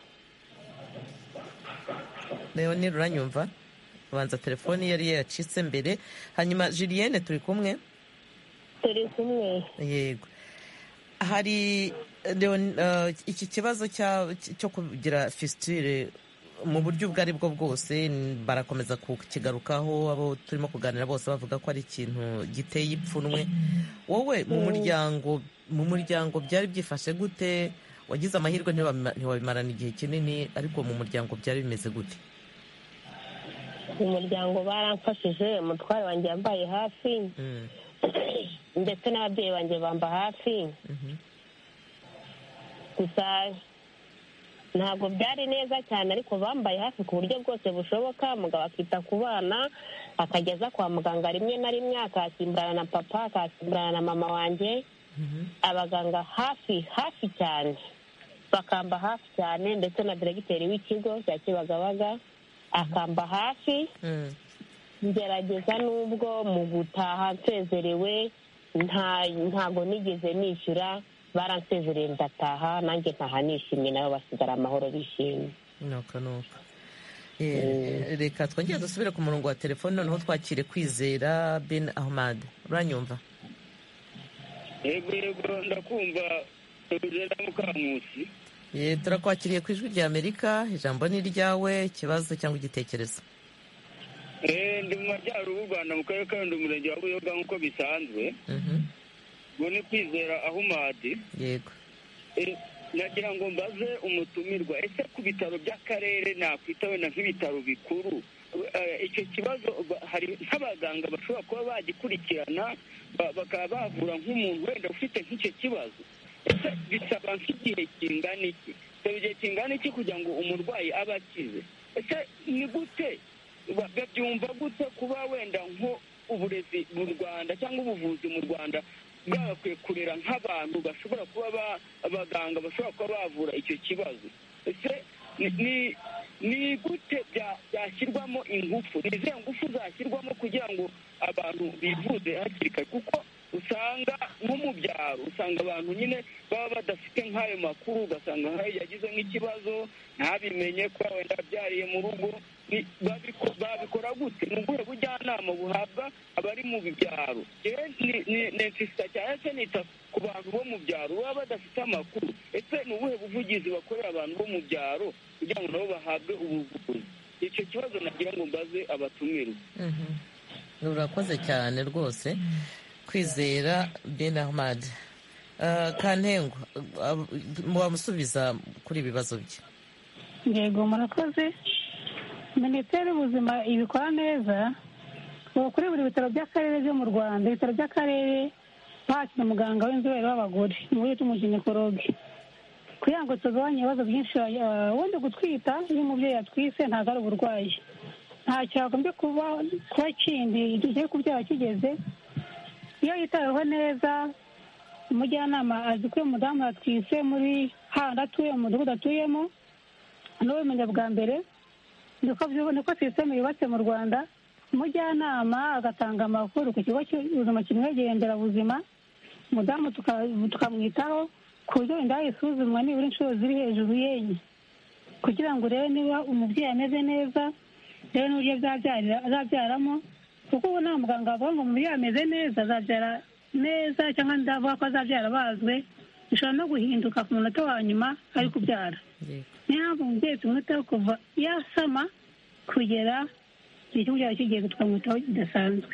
Leonine uranyumva? Banza telefoni yari yacitse mbere. Hanyuma Julienne turi kumwe? Turi kumwe. Yego. Hari uh, iki kibazo cyo kugira fistule mu buryo ubwo ari bwo bwose barakomeza kukigarukaho, abo turimo kuganira bose bavuga ko ari ikintu giteye ipfunwe. Wowe mu muryango mu muryango byari byifashe gute? Wagize amahirwe ntiwabimarana igihe kinini, ariko mu muryango byari bimeze gute? Mu muryango baramfashije, umutware wanjye yambaye hafi, ndetse n'ababyeyi banjye bamba hafi. Gusa ntabwo byari neza cyane, ariko bambaye hafi ku buryo bwose bushoboka. Mugabo akita ku bana, akageza kwa muganga rimwe na rimwe, akasimburana na papa, akasimburana na mama wanjye. Abaganga hafi hafi cyane, bakamba hafi cyane, ndetse na diregiteri w'ikigo cya Kibagabaga akamba hafi. ngerageza n'ubwo mu gutaha nsezerewe ntago nigeze nishyura, baransezereye ndataha, nanjye ntaha nishimye, nabo basigara amahoro bishimye. nuko nuko reka twongere dusubire ku murongo wa telefone, noneho twakire Kwizera Ben Ahmad. uranyumva? yego yego ndakumva. Kwizera Mukankusi. ye turakwakiriye ku ijwi rya Amerika, ijambo ni ryawe, ikibazo cyangwa igitekerezo. eh ndi mu majyaruguru y'u Rwanda mu karere ka Rulindo, umurenge wa Buyoga nk'uko bisanzwe. ngo ni Kwizera Ahmad. yego nagira ngo mbaze umutumirwa, ese ku bitaro by'akarere nakwita wenda nk'ibitaro bikuru, icyo kibazo hari nk'abaganga bashobora kuba bagikurikirana bakaba bavura nk'umuntu wenda ufite nk'icyo kibazo? ese bisaba nk'igihe kingana iki? bisaba igihe kingana iki kugira ngo umurwayi abe akize? ese ni gute babyumva gute kuba wenda nko uburezi mu Rwanda cyangwa ubuvuzi mu Rwanda bwakwiye kurera nk'abantu bashobora kuba abaganga bashobora kuba bavura icyo kibazo? ese ni ni gute byashyirwamo ingufu? ni izihe ngufu zashyirwamo kugira ngo abantu bivuze hakiri kare? kuko usanga nko mu byaro usanga abantu nyine baba badafite nk'ayo makuru, ugasanga nk'ayo yagize nk'ikibazo ntabimenye ko wenda byariye mu rugo. babikora gute? ni ubuhe bujyanama buhabwa abari mu byaro? nensisita cyane se nita ku bantu bo mu byaro baba badafite amakuru. ese ni ubuhe buvugizi bakorera abantu bo mu byaro kugira ngo nabo bahabwe ubuvuzi? icyo kibazo nagira ngo mbaze abatumirwa. urakoze cyane rwose Kwizera Ben Ahmad. Kantengo, mubamusubiza kuri ibibazo bye. yego murakoze. Minisiteri y'ubuzima ibikora neza kuri buri bitaro by'akarere byo mu Rwanda. Ibitaro by'akarere bakira umuganga w'inzobere w'abagore mu buryo bw'umuginekologe kugira ngo tugabanye ibibazo byinshi. Ubundi gutwita iyo umubyeyi atwise ntabwo ari uburwayi, ntacyo hagombye kuba kuba kindi igihe kubyara kigeze. iyo yitaweho neza, umujyanama azi ko umudamu yatwise muri handi atuye mu mudugudu atuyemo, n'ubimenya bwa mbere. niko sisiteme yubatse mu Rwanda. umujyanama agatanga amakuru ku kigo cy'ubuzima kimwegeye nderabuzima, umudamu tukamwitaho ku buryo inda isuzumwa nibura inshuro ziri hejuru y'enye kugira ngo urebe niba umubyeyi ameze neza, rero n'uburyo azabyaramo. kuko ubu nta muganga wavuga ngo umubyeyi ameze neza azabyara neza, cyangwa ndavuga ko azabyara bazwe. bishobora no guhinduka ku munota wa nyuma ari kubyara. niyo mpamvu umubyeyi tumwitaho kuva yasama kugera igihe cyo kubyara kigeze, tukamwitaho bidasanzwe.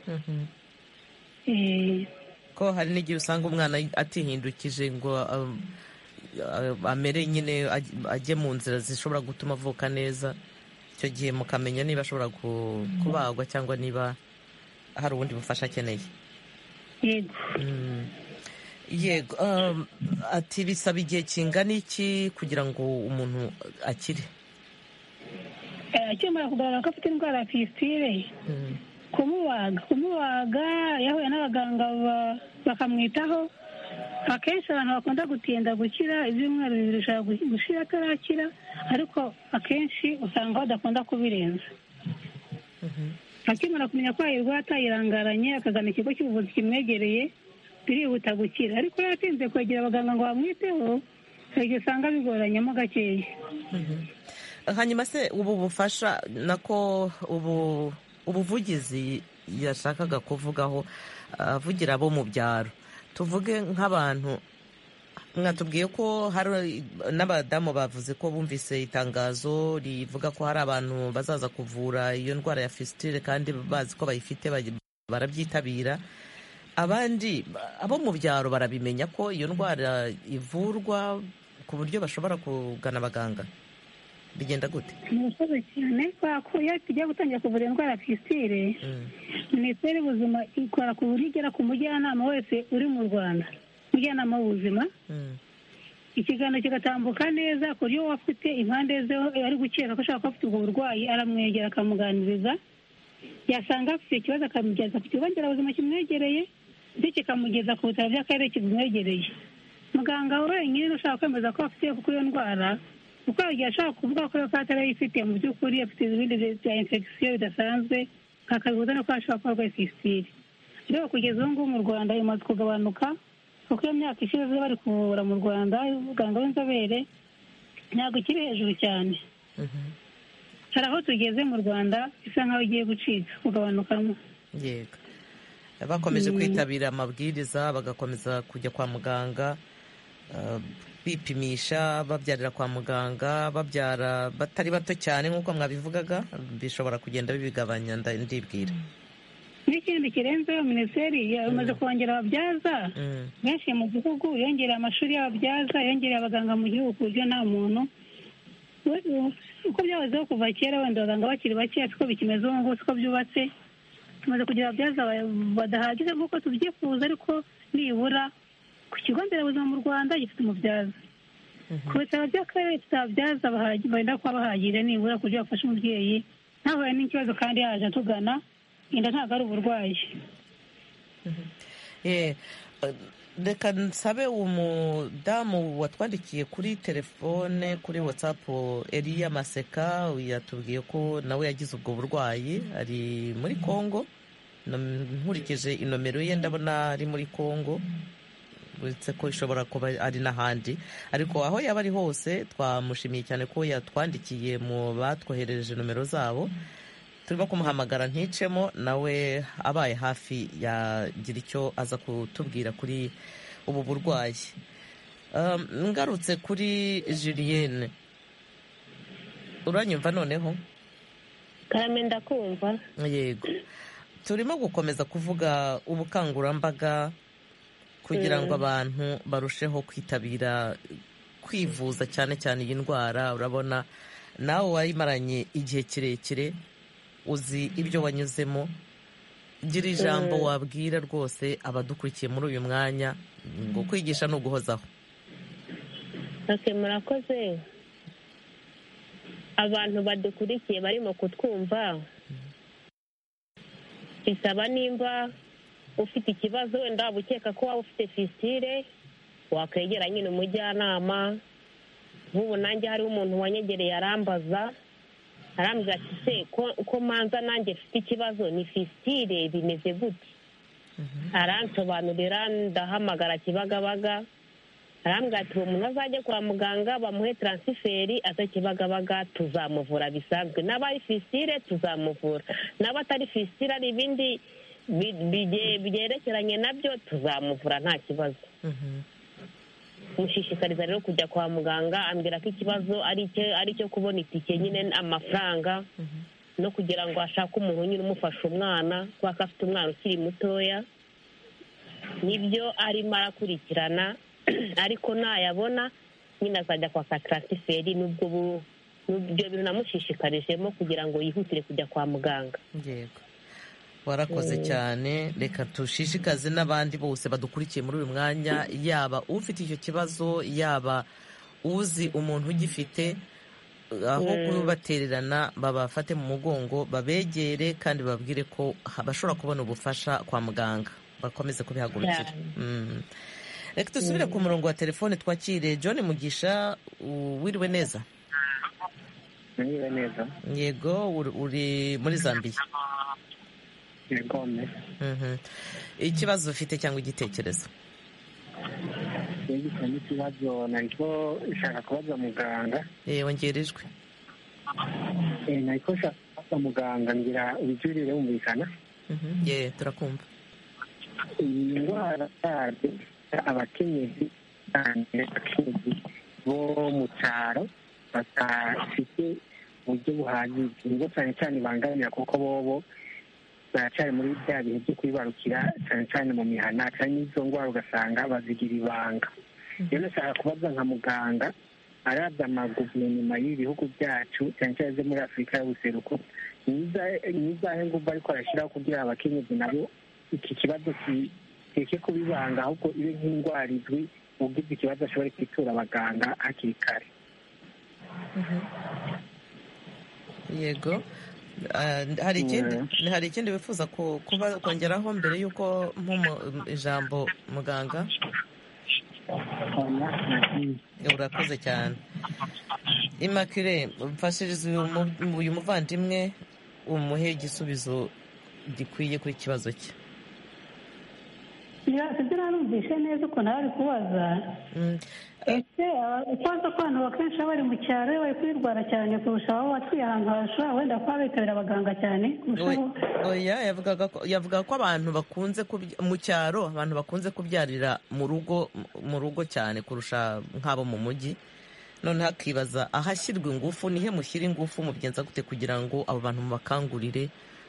ko hari n'igihe usanga umwana atihindukije ngo amere nyine ajye mu nzira zishobora gutuma avuka neza. icyo gihe mukamenya niba ashobora kubagwa cyangwa niba hari ubundi bufasha akeneye. yego yego ati bisaba igihe kingana iki kugira ngo umuntu akire? akimara kugaragara ko afite indwara ya fistule, kumubaga kumubaga yahuye n'abaganga bakamwitaho. akenshi abantu bakunda gutinda gukira, ibyumweru bibiri bishobora gushira atarakira, ariko akenshi usanga badakunda kubirenza. akimara kumenya ko ayirwaye atayirangaranye akagana ikigo cy'ubuvuzi kimwegereye, birihuta gukira. ariko iyo yatinze kwegera abaganga ngo bamwiteho, hari igihe usanga bigoranyemo gakeya. hanyuma se ubu bufasha nako ubu ubuvugizi yashakaga kuvugaho, avugira abo mu byaro, tuvuge nk'abantu mwatubwiye ko hari n'abadamu bavuze ko bumvise itangazo rivuga ko hari abantu bazaza kuvura iyo ndwara ya fistule kandi bazi ko bayifite barabyitabira. abandi abo mu byaro barabimenya ko iyo ndwara ivurwa ku buryo bashobora kugana abaganga? bigenda gute? murakoze cyane. kubera ko iyo tugiye gutangira kuvura indwara ya fistule, minisiteri y'ubuzima ikora ku buryo igera ku mujyanama wese uri mu Rwanda, umujyanama w'ubuzima. ikiganiro kigatambuka neza ku buryo afite impande ze ari gukeka ko ashobora kuba afite ubwo burwayi, aramwegera akamuganiriza. yasanga afite ikibazo akamugeza ku kigo nderabuzima kimwegereye, ndetse kikamugeza ku bitaro by'akarere kimwegereye. muganga wenyine ushaka kwemeza ko afite kuko iyo ndwara, kuko igihe ashobora kuvuga ko atari ayifite, mu by'ukuri afite ibindi bya infection bidasanzwe akabihuza no kuba ashobora kuba arwaye fisitire. Rero kugeza ubu ngubu mu Rwanda bimaze kugabanuka kuko iyo myaka ishize bari kuvura mu Rwanda abaganga b'inzobere ntabwo ikiri hejuru cyane. Hari aho tugeze mu Rwanda bisa nk'aho igiye gucika kugabanukamo. Yego, bakomeje kwitabira amabwiriza bagakomeza kujya kwa muganga bipimisha, babyarira kwa muganga, babyara batari bato cyane nk'uko mwabivugaga, bishobora kugenda bibigabanya ndibwira. N'ikindi kirenzeho minisiteri yamaze kongera ababyaza benshi mu gihugu, yongereye amashuri y'ababyaza, yongereye abaganga mu gihugu ku buryo nta muntu uko byahozeho kuva kera wenda abaganga bakiri bakeya siko bikimeze ubu ngubu siko byubatse. Tumaze kugira ababyaza badahagije nk'uko tubyifuza, ariko nibura ku kigo nderabuzima mu Rwanda gifite umubyaza. Ku bitaro by'akarere gifite ababyaza benda kuba bahagije nibura ku buryo bafasha umubyeyi ntahuye n'ikibazo kandi yaje atugana, inda ntabwo ari uburwayi. Reka nsabe umudamu watwandikiye kuri telefone kuri watsapu, Eliya Maseka, yatubwiye ko nawe yagize ubwo burwayi, ari muri Kongo. Nkurikije inomero ye ndabona ari muri Kongo, uretse ko ishobora kuba ari n'ahandi, ariko aho yaba ari hose twamushimiye cyane ko yatwandikiye mu batwoherereje nomero zabo. Turimo kumuhamagara nticemo, nawe abaye hafi yagira icyo aza kutubwira kuri ubu burwayi. Ngarutse kuri Julienne, uranyumva noneho? Karame ndakumva. Yego, turimo gukomeza kuvuga ubukangurambaga kugira ngo abantu barusheho kwitabira kwivuza cyane cyane iyi ndwara. Urabona nawe wayimaranye igihe kirekire, uzi ibyo wanyuzemo. Gira ijambo wabwira rwose abadukurikiye muri uyu mwanya, ngo kwigisha ni uguhozaho. ake murakoze. Abantu badukurikiye barimo kutwumva, isaba nimba ufite ikibazo wenda waba ukeka ko waba ufite fisitire, wakwegera nyine umujyanama. Nk'ubu nanjye hariho umuntu wanyegereye arambaza, arambwira ati se ko manza nanjye mfite ikibazo, ni fisitire bimeze gute? Aransobanurira, ndahamagara Kibagabaga, arambwira ati uwo muntu azajya kwa muganga bamuhe taransiferi aza Kibagabaga, tuzamuvura bisanzwe. N'aba ari fisitire tuzamuvura, n'aba atari fisitire ari ibindi byerekeranye nabyo tuzamuvura nta kibazo. Mushishikariza rero kujya kwa muganga. Ambwira ko ikibazo ari cyo kubona itike nyine, amafaranga, no kugira ngo ashake umuntu nyine umufasha umwana, kuko afite umwana ukiri mutoya. Nibyo arimo arakurikirana, ariko nayabona nyine azajya kwa taransiferi. N'ubwo ibyo bintu namushishikarijemo kugira ngo yihutire kujya kwa muganga. Yego, warakoze cyane. Reka tushishikaze n'abandi bose badukurikiye muri uyu mwanya, yaba ufite icyo kibazo, yaba uzi umuntu ugifite, aho kubatererana babafate mu mugongo, babegere kandi babwire ko bashobora kubona ubufasha kwa muganga, bakomeze kubihagurukira. Reka dusubire ku murongo wa telefone twakire John Mugisha. Wiriwe neza? Wiriwe neza. Yego, uri muri Zambia? Ikibazo ufite cyangwa igitekerezo? Yego, ni ikibazo nariko nshaka kubaza muganga. Eh, wongerejwe. Eh, nariko nshaka kubaza muganga, ngira ubijurire bumvikana. Mhm. Ye, turakumva. Iyi ndwara cyane abakenyezi abakenyezi bo mu cyaro batafite uburyo buhagije, nibo cyane cyane bangamira kuko bobo baracyari muri bya bihe byo kwibarukira cyane cyane mu mihana, cyane izo ndwara ugasanga bazigira ibanga. Rero nashaka kubaza nka muganga, arabya amaguverinoma y'ibihugu byacu cyane cyane zo muri Afurika y'ubuseruko, nizahe nguvu ariko arashyiraho kugira abakenyezi nabo iki kibazo kireke kubibanga, ahubwo ibe nk'indwara izwi, ugize ikibazo ashobore kwitura abaganga hakiri kare. Yego, hari ikindi hari ikindi wifuza kuba kongeraho mbere y'uko ijambo muganga? Urakoze cyane. Immaculée, mfashiriza uyu muvandimwe umuhe igisubizo gikwiye kuri kibazo cye. sinzi narumvishe neza uko nawe ari kubaza ese ikibazo ko abantu akenshi baba bari mu cyaro bari kwirwara cyane kurusha aho batuye ahantu hashobora wenda kuba bitabira abaganga cyane oya yavuga ko abantu bakunze mu cyaro abantu bakunze kubyarira mu rugo mu rugo cyane kurusha nk'abo mu mujyi, noneho akibaza ahashyirwa ingufu nihe mushyira ingufu mubigenza gute kugira ngo abo bantu mubakangurire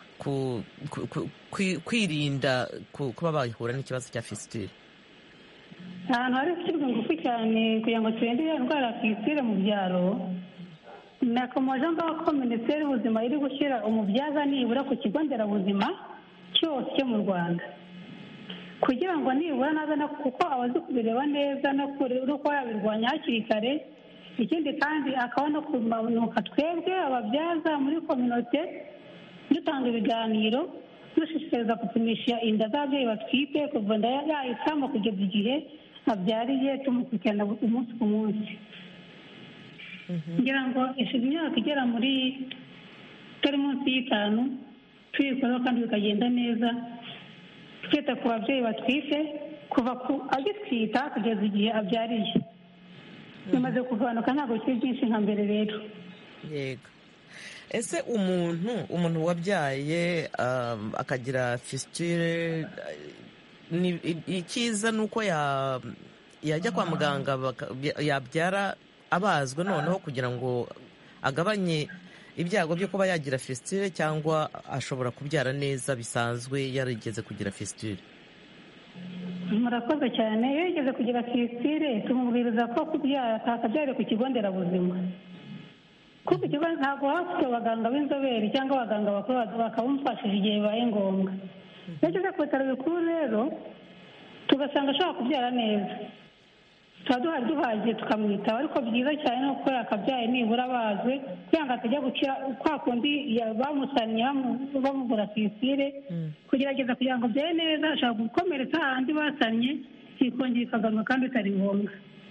kwirinda kuba bahura n'ikibazo cya fistule. ahantu hari gushyirwa ingufu cyane kugira ngo turinde iyo ndwara ya fistule mu byaro, nakomeje mbaho ko minisiteri y'ubuzima iri gushyira umubyaza nibura ku kigo nderabuzima cyose cyo mu Rwanda kugira ngo nibura naza kuko abazi kubireba neza no kuba yabirwanya hakiri kare. Ikindi kandi akaba no kumanuka twebwe ababyaza muri kominote dutanga ibiganiro dushishikariza gupimisha inda z'ababyeyi batwite kuva inda yahitamo kugeza igihe abyariye tumukurikirana umunsi ku munsi. ngira ngo ishize imyaka igera muri itari munsi y'itanu tuyikoraho kandi bikagenda neza twita ku babyeyi batwite kuva ku agitwita kugeza igihe abyariye. bimaze kugabanuka ntabwo bikiri byinshi nka mbere rero. Yego. Ese umuntu umuntu wabyaye akagira fistule icyiza ni uko yajya kwa muganga yabyara abazwe noneho kugira ngo agabanye ibyago byo kuba yagira fistule, cyangwa ashobora kubyara neza bisanzwe yarigeze kugira fistule? murakoze cyane. iyo yigeze kugira fistule tumubwiriza ko kubyara atakabyare ku kigo nderabuzima kuko ikigo ntabwo hafite abaganga b'inzobere cyangwa abaganga bakuru bakabumufashije igihe bibaye ngombwa. iyo ageze ku bitaro bikuru rero tugasanga ashobora kubyara neza tuba duhari duhagiye tukamwitaho, ariko byiza cyane ni uko yakabyaye nibura bazwe kugira ngo atajya gukira kwa kundi bamusannye bamuvura fistule kugerageza kugira ngo byere neza ashobora gukomeretsa ahandi basannye ikongera ikagaruka kandi bitari ngombwa.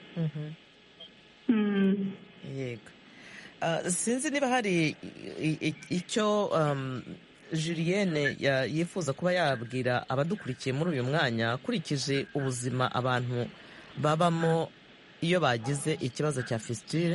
Yego. Sinzi niba hari icyo Julienne yifuza kuba yabwira abadukurikiye muri uyu mwanya akurikije ubuzima abantu babamo iyo bagize ikibazo cya fistule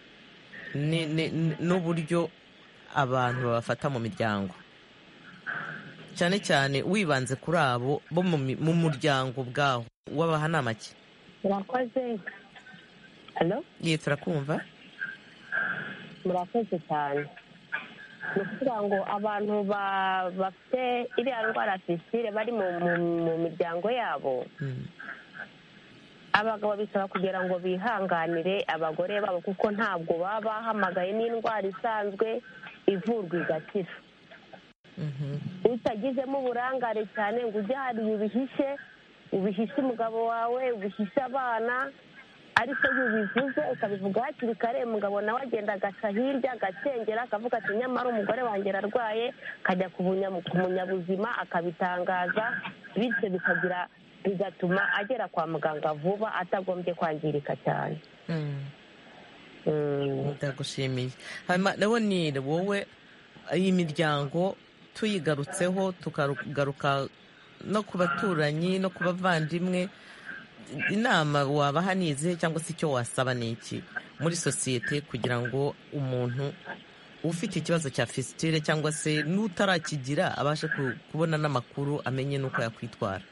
n'uburyo abantu babafata mu miryango, cyane cyane wibanze kuri abo bo mu muryango bwaho wabaha nama ki? murakoze. Halo? Ye, turakumva. murakoze cyane. ni ukuvuga ngo abantu bafite iriya ndwara ya fistule bari mu miryango yabo, abagabo bisaba kugira ngo bihanganire abagore babo kuko ntabwo baba bahamagaye n'indwara isanzwe ivurwa igakira. utagizemo uburangare cyane ngo ujye hariya ubihishe ubihishe umugabo wawe ubihishe abana, ariko iyo ubivuze ukabivuga hakiri kare umugabo nawe agenda agaca hirya agacengera akavuga ati nyamara umugore wanjye ararwaye, akajya ku munyabuzima akabitangaza, bityo bikagira bigatuma agera kwa muganga vuba atagombye kwangirika cyane. ndagushimiye. Leonide, wowe iyi miryango tuyigarutseho tukagaruka no ku baturanyi no ku bavandimwe, inama wabaha ni izihe cyangwa se icyo wasaba ni iki muri sosiyete kugira ngo umuntu ufite ikibazo cya fistule cyangwa se n'utarakigira abashe kubona n'amakuru amenye n'uko yakwitwara?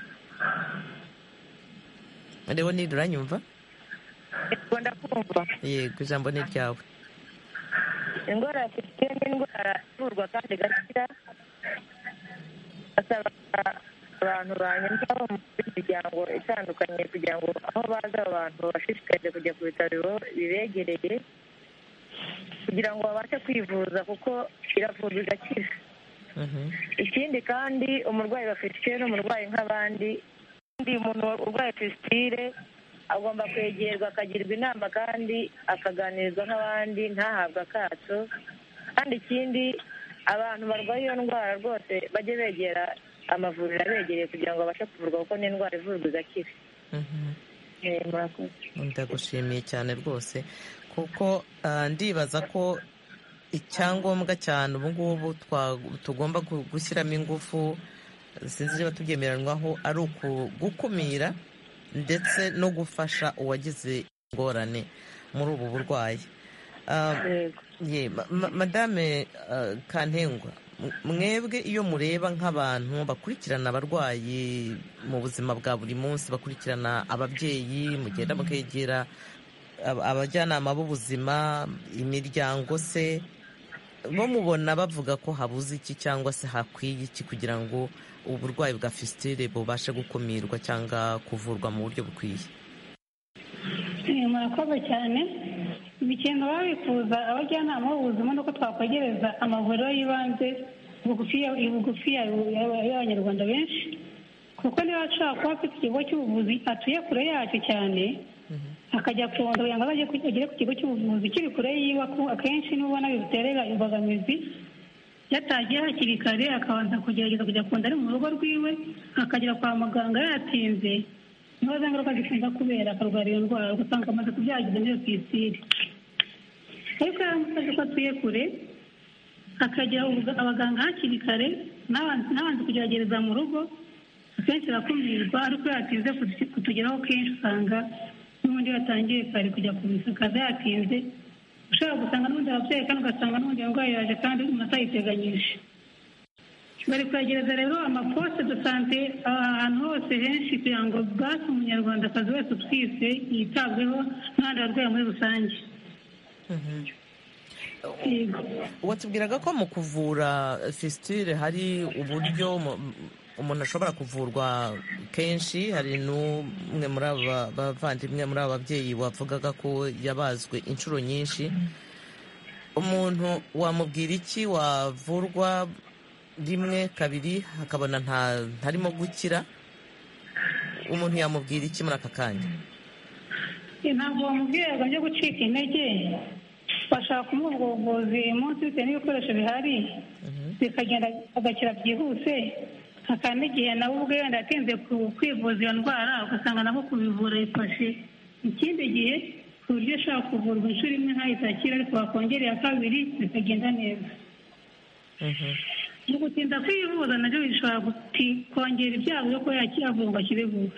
Leonide, uranyumva? Yego, ndakumva. Yego, ijambo ni ryawe. indwara ya fistule ni indwara ivurwa kandi igakira. asaba abantu banyumvaho mu miryango itandukanye kugira ngo aho baza abantu babashishikarize kujya ku bitaro bibegereye kugira ngo babashe kwivuza kuko iravurwa igakira. ikindi kandi umurwayi wa fistule ni umurwayi nk'abandi, undi muntu urwaye fistule agomba kwegerwa akagirwa inama kandi akaganirizwa nk'abandi ntahabwe akato. kandi ikindi abantu barwaye iyo ndwara rwose bajye begera amavuriro abegereye kugira ngo babashe kuvurwa kuko ni indwara ivurwa igakira. ndagushimiye cyane rwose kuko ndibaza ko icyangombwa cyane ubu ngubu tugomba gushyiramo ingufu sinzi niba tubyemeranwaho ari gukumira ndetse no gufasha uwagize ingorane muri ubu burwayi. Madame Kantengwa, mwebwe iyo mureba nk'abantu bakurikirana abarwayi mu buzima bwa buri munsi, bakurikirana ababyeyi, mugenda mukegera abajyanama b'ubuzima, imiryango se, bo mubona bavuga ko habuze iki cyangwa se hakwiye iki kugira ngo uburwayi bwa fistule bubashe gukumirwa cyangwa kuvurwa mu buryo bukwiye? Murakoze cyane. Ikintu baba bifuza abajyanama b'ubuzima nuko twakwegereza amavuriro y'ibanze bugufi y'abanyarwanda benshi, kuko niba ashobora kuba afite ikigo cy'ubuvuzi atuye kure yacyo cyane akajya kurondora kugira ngo agere ku kigo cy'ubuvuzi kiri kure yiwe, akenshi n'ubona bibuterera imbogamizi yatagiye hakiri kare akabanza kugerageza kujya kunda ari mu rugo rwiwe akagera kwa muganga yatinze, niho za ngaruka zikunda kubera akarwara iyo ndwara ugasanga amaze kubyagiza n'iyo fistule. Ariko yamusabye ko atuye kure akagera abaganga hakiri kare n'abanza kugerageza mu rugo, akenshi arakumirwa, ariko yatinze kutugeraho kenshi usanga n'ubundi yatangiye kare kujya kubisakaza yatinze, ushobora gusanga n'ubundi ababyeyi kandi ugasanga n'ubundi ndwara yaje kandi umuntu atayiteganyije. Bari kwegereza rero amaposte de sante ahantu hose henshi kugira ngo bwose umunyarwandakazi wese utwise yitabweho n'abandi barwayi muri rusange. watubwiraga ko mu kuvura fistule hari uburyo umuntu ashobora kuvurwa kenshi. Hari n'umwe muri aba bavandimwe muri aba babyeyi wavugaga ko yabazwe inshuro nyinshi. Umuntu wamubwira iki wavurwa rimwe kabiri akabona ntarimo gukira? Umuntu yamubwira iki muri aka kanya? Ntabwo wamubwiraga byo gucika intege, bashaka kumuha ubuvuzi umunsi bitewe n'ibikoresho bihari bikagenda agakira byihuse, hakaba n'igihe nawe ubwe wenda yatinze kwivuza iyo ndwara ugasanga nako kubivura bifashe ikindi gihe ku buryo ashobora kuvurwa inshuro imwe ntahita akira, ariko wakongera iya kabiri bikagenda neza. Mu gutinda kwivuza nabyo bishobora kongera ibyago byo kuba yakiyavurwa akiri vuba.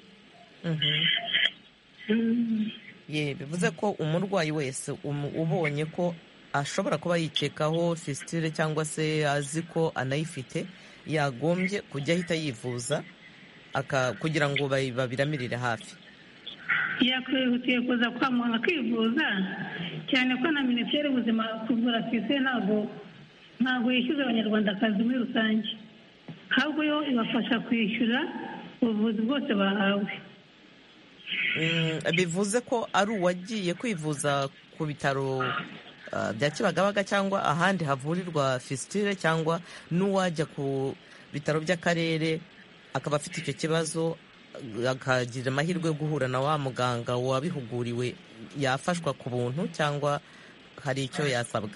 Ye bivuze ko umurwayi wese ubonye ko ashobora kuba yikekaho fistule cyangwa se azi ko anayifite yagombye kujya ahita yivuza kugira ngo babiramirire hafi. Yakwihutiye kuza kwa muganga kwivuza, cyane ko na minisiteri y'ubuzima kuvura fistule ntabwo ntabwo yishyuza abanyarwandakazi muri rusange, ahubwo yo ibafasha kwishyura ubuvuzi bwose bahawe. Bivuze ko ari uwagiye kwivuza ku bitaro bya Kibagabaga cyangwa ahandi havurirwa fistule, cyangwa n'uwajya ku bitaro by'akarere akaba afite icyo kibazo akagira amahirwe yo guhura na wa muganga wabihuguriwe, yafashwa ku buntu cyangwa hari icyo yasabwa?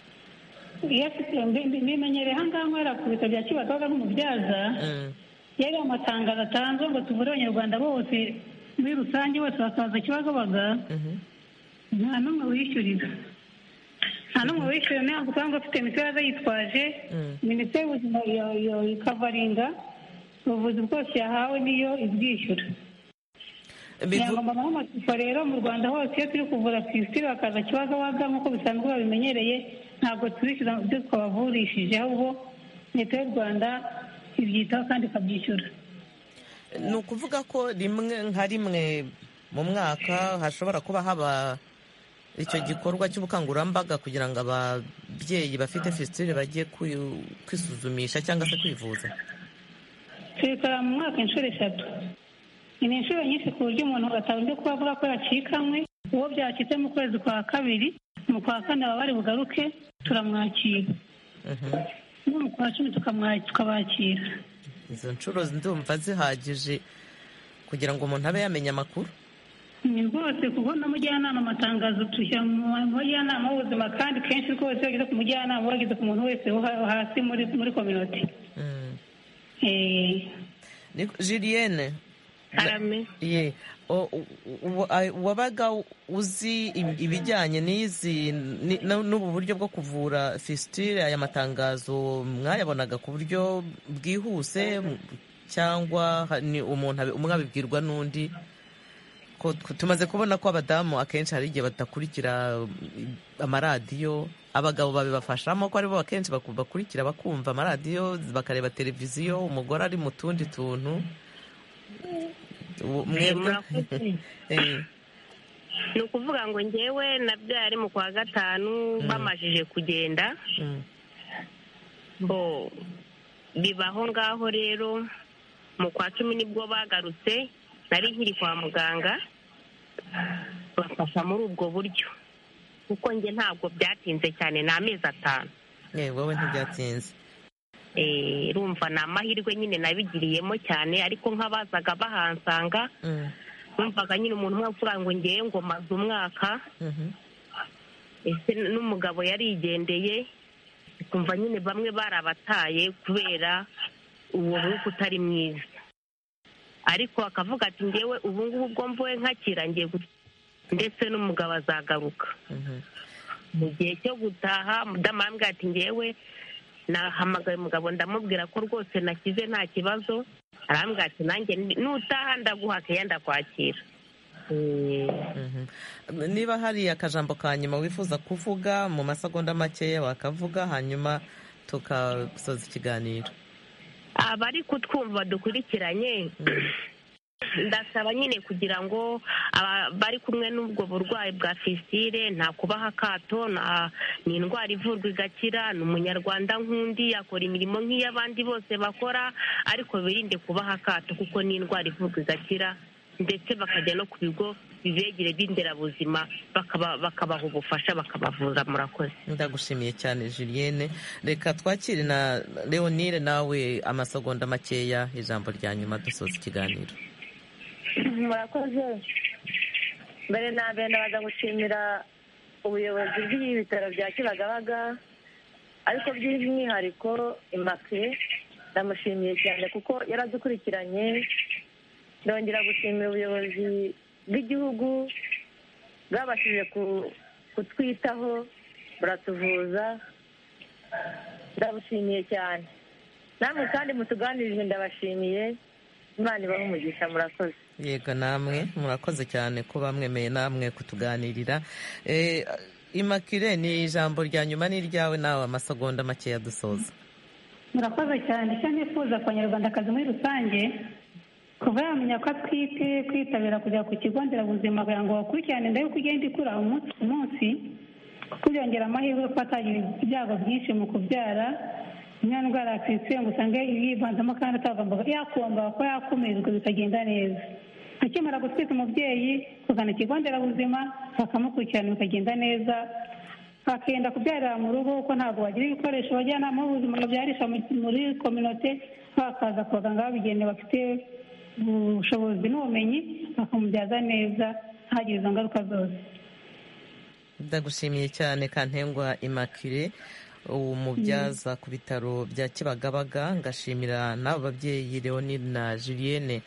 bimenyereye ahangaha nkorera ku bitaro bya Kibagabaga nk'umubyaza, yari amatangazo atanzwe ngo tuvure abanyarwanda bose muri rusange bose bakaza Kibagabaga, nta n'umwe wishyurira nta n'umwe wishyurira ntabwo usanga afite mituweli yitwaje minisiteri y'ubuzima ikavaringa ubuvuzi bwose yahawe niyo ibwishyura. Nyamama amakipo rero mu Rwanda hose iyo turi kuvura fistule bakaza Kibagabaga nk'uko bisanzwe babimenyereye, ntabwo tubishyura ibyo twabavurishije, ahubwo leta y'u Rwanda ibyitaho kandi ikabyishyura. Ni ukuvuga ko rimwe nka rimwe mu mwaka hashobora kuba haba icyo gikorwa cy'ubukangurambaga kugira ngo ababyeyi bafite fistule bajye kwisuzumisha cyangwa se kwivuza. tubikora mu mwaka inshuro eshatu. Ni inshuro nyinshi ku buryo umuntu atagombye kuba avuga ko yacikamwe. Uwo byacitse mu kwezi kwa kabiri, mu kwa kane baba bari bugaruke turamwakira, no mu kwa cumi tukabakira. Izo nshuro ndumva zihagije kugira ngo umuntu abe yamenya amakuru. Ni rwose kubona mujyanama amatangazo tujya mu mujyanama w'ubuzima, kandi kenshi rwose iyo wageze ku mujyanama wageze ku muntu wese wo hasi muri muri community. Julienne, karame ye wabaga uzi ibijyanye n'izi n'ubu buryo bwo kuvura fistule, aya matangazo mwayabonaga ku buryo bwihuse cyangwa ni umuntu umwe abibwirwa n'undi? Tumaze kubona ko abadamu akenshi hari igihe badakurikira amaradiyo, abagabo babibafashamo ko aribo akenshi bakurikira bakumva amaradiyo bakareba televiziyo, umugore ari mu tundi tuntu. Ni ukuvuga ngo ngewe nabyo yari mu kwa gatanu bamajije kugenda bo bibaho ngaho. Rero mu kwa cumi nibwo bagarutse, nari nkiri kwa muganga, bafasha muri ubwo buryo kuko nge ntabwo byatinze cyane, ni amezi atanu. Wowe ntibyatinze? Rumva ni amahirwe nyine nabigiriyemo cyane, ariko nk'abazaga bahansanga bumvaga nyine umuntu umwe avuga ngo ngewe ngo maze umwaka, ese n'umugabo yarigendeye, kumva nyine bamwe barabataye kubera uwo mwuka utari mwiza, ariko akavuga ati ngewe ubu ngubu ubwo mvuye nkakira ngiye ndetse n'umugabo azagaruka. Mu gihe cyo gutaha mudamu arambwira ati ngewe nahamagaye umugabo ndamubwira ko rwose nakize nta kibazo, arambwira ati nanjye nutaha ndaguha keya ndakwakira. Niba hari akajambo ka nyuma wifuza kuvuga mu masegonda makeya wakavuga, hanyuma tugasoza ikiganiro. Abari kutwumva dukurikiranye, ndasaba nyine kugira ngo bari kumwe n'ubwo burwayi bwa fistule nta kubaha akato, ni indwara ivurwa igakira, ni umunyarwanda nk'undi, yakora imirimo nk'iy'abandi bose bakora, ariko birinde kubaha akato kuko ni indwara ivurwa igakira, ndetse bakajya no ku bigo bibegere by'inderabuzima bakabaha ubufasha bakabavura. Murakoze. Ndagushimiye cyane Julienne. Reka twakire na Leonire, nawe amasegonda makeya, ijambo rya nyuma dusoza ikiganiro. Murakoze. Mbere na mbere ndabaza gushimira ubuyobozi bw'ibitaro bya Kibagabaga, ariko by'umwihariko Immaculée ndamushimiye cyane kuko yaradukurikiranye. Ndongera gushimira ubuyobozi bw'igihugu bwabashije kutwitaho buratuvuza, ndabushimiye cyane. Namwe kandi mutuganirije ndabashimiye, Imana ibahe umugisha. Murakoze. Yego, namwe murakoze cyane ko bamwemeye namwe kutuganirira. Immaculée, ni ijambo rya nyuma ni iryawe, nawe amasegonda makeya dusoza. Murakoze cyane. Icyo nifuza ku banyarwandakazi muri rusange, kuva yamenya ko atwite, kwitabira kujya ku kigo nderabuzima kugira ngo bakurikirane ndebe ko ugenda ikura umunsi ku munsi, kubyongera amahirwe ko atagira ibyago byinshi mu kubyara. Niyo ndwara ya fistule ngo usange yivanzemo kandi atagomba yakumva ko yakumirizwa bikagenda neza. Akimara gutwita umubyeyi, kugana ikigo nderabuzima bakamukurikirana bikagenda neza, bakenda kubyarira mu rugo kuko ntabwo bagira ibikoresho bajyanama b'ubuzima babyarisha muri kominote, bakaza ku baganga babigenewe bafite ubushobozi n'ubumenyi bakamubyaza neza ntagire izo ngaruka zose. Ndagushimiye cyane Kantengwa Immaculée, umubyaza ku bitaro bya Kibagabaga. Ngashimira n'abo babyeyi Leonine na Julienne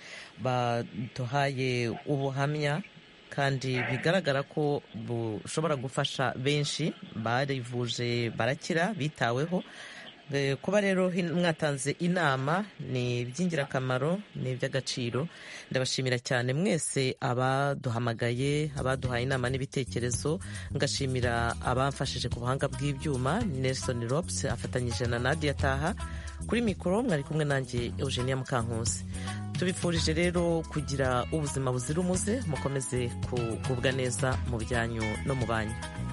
baduhaye ubuhamya kandi bigaragara ko bushobora gufasha benshi, barivuje barakira, bitaweho. Kuba rero mwatanze inama ni iby'ingirakamaro, ni iby'agaciro. Ndabashimira cyane mwese abaduhamagaye, abaduhaye inama n'ibitekerezo. Ngashimira abamfashije ku buhanga bw'ibyuma, Nelson Rops afatanyije na Nadia Taha. Kuri mikoro mwari kumwe nanjye Eugenia Mukankusi. Tubifurije rero kugira ubuzima buzira umuze, mukomeze kugubwa neza mu byanyu no mu banyu.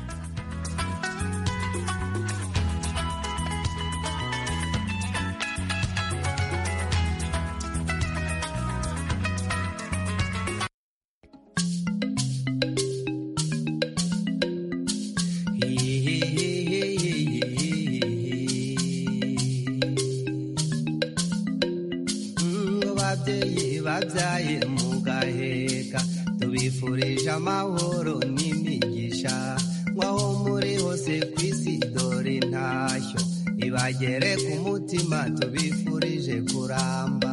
babyaye mugaheka tubifurije amahoro n'imigisha, nk'aho muri hose ku isi dore intashyo ibagere ku mutima, tubifurije kuramba.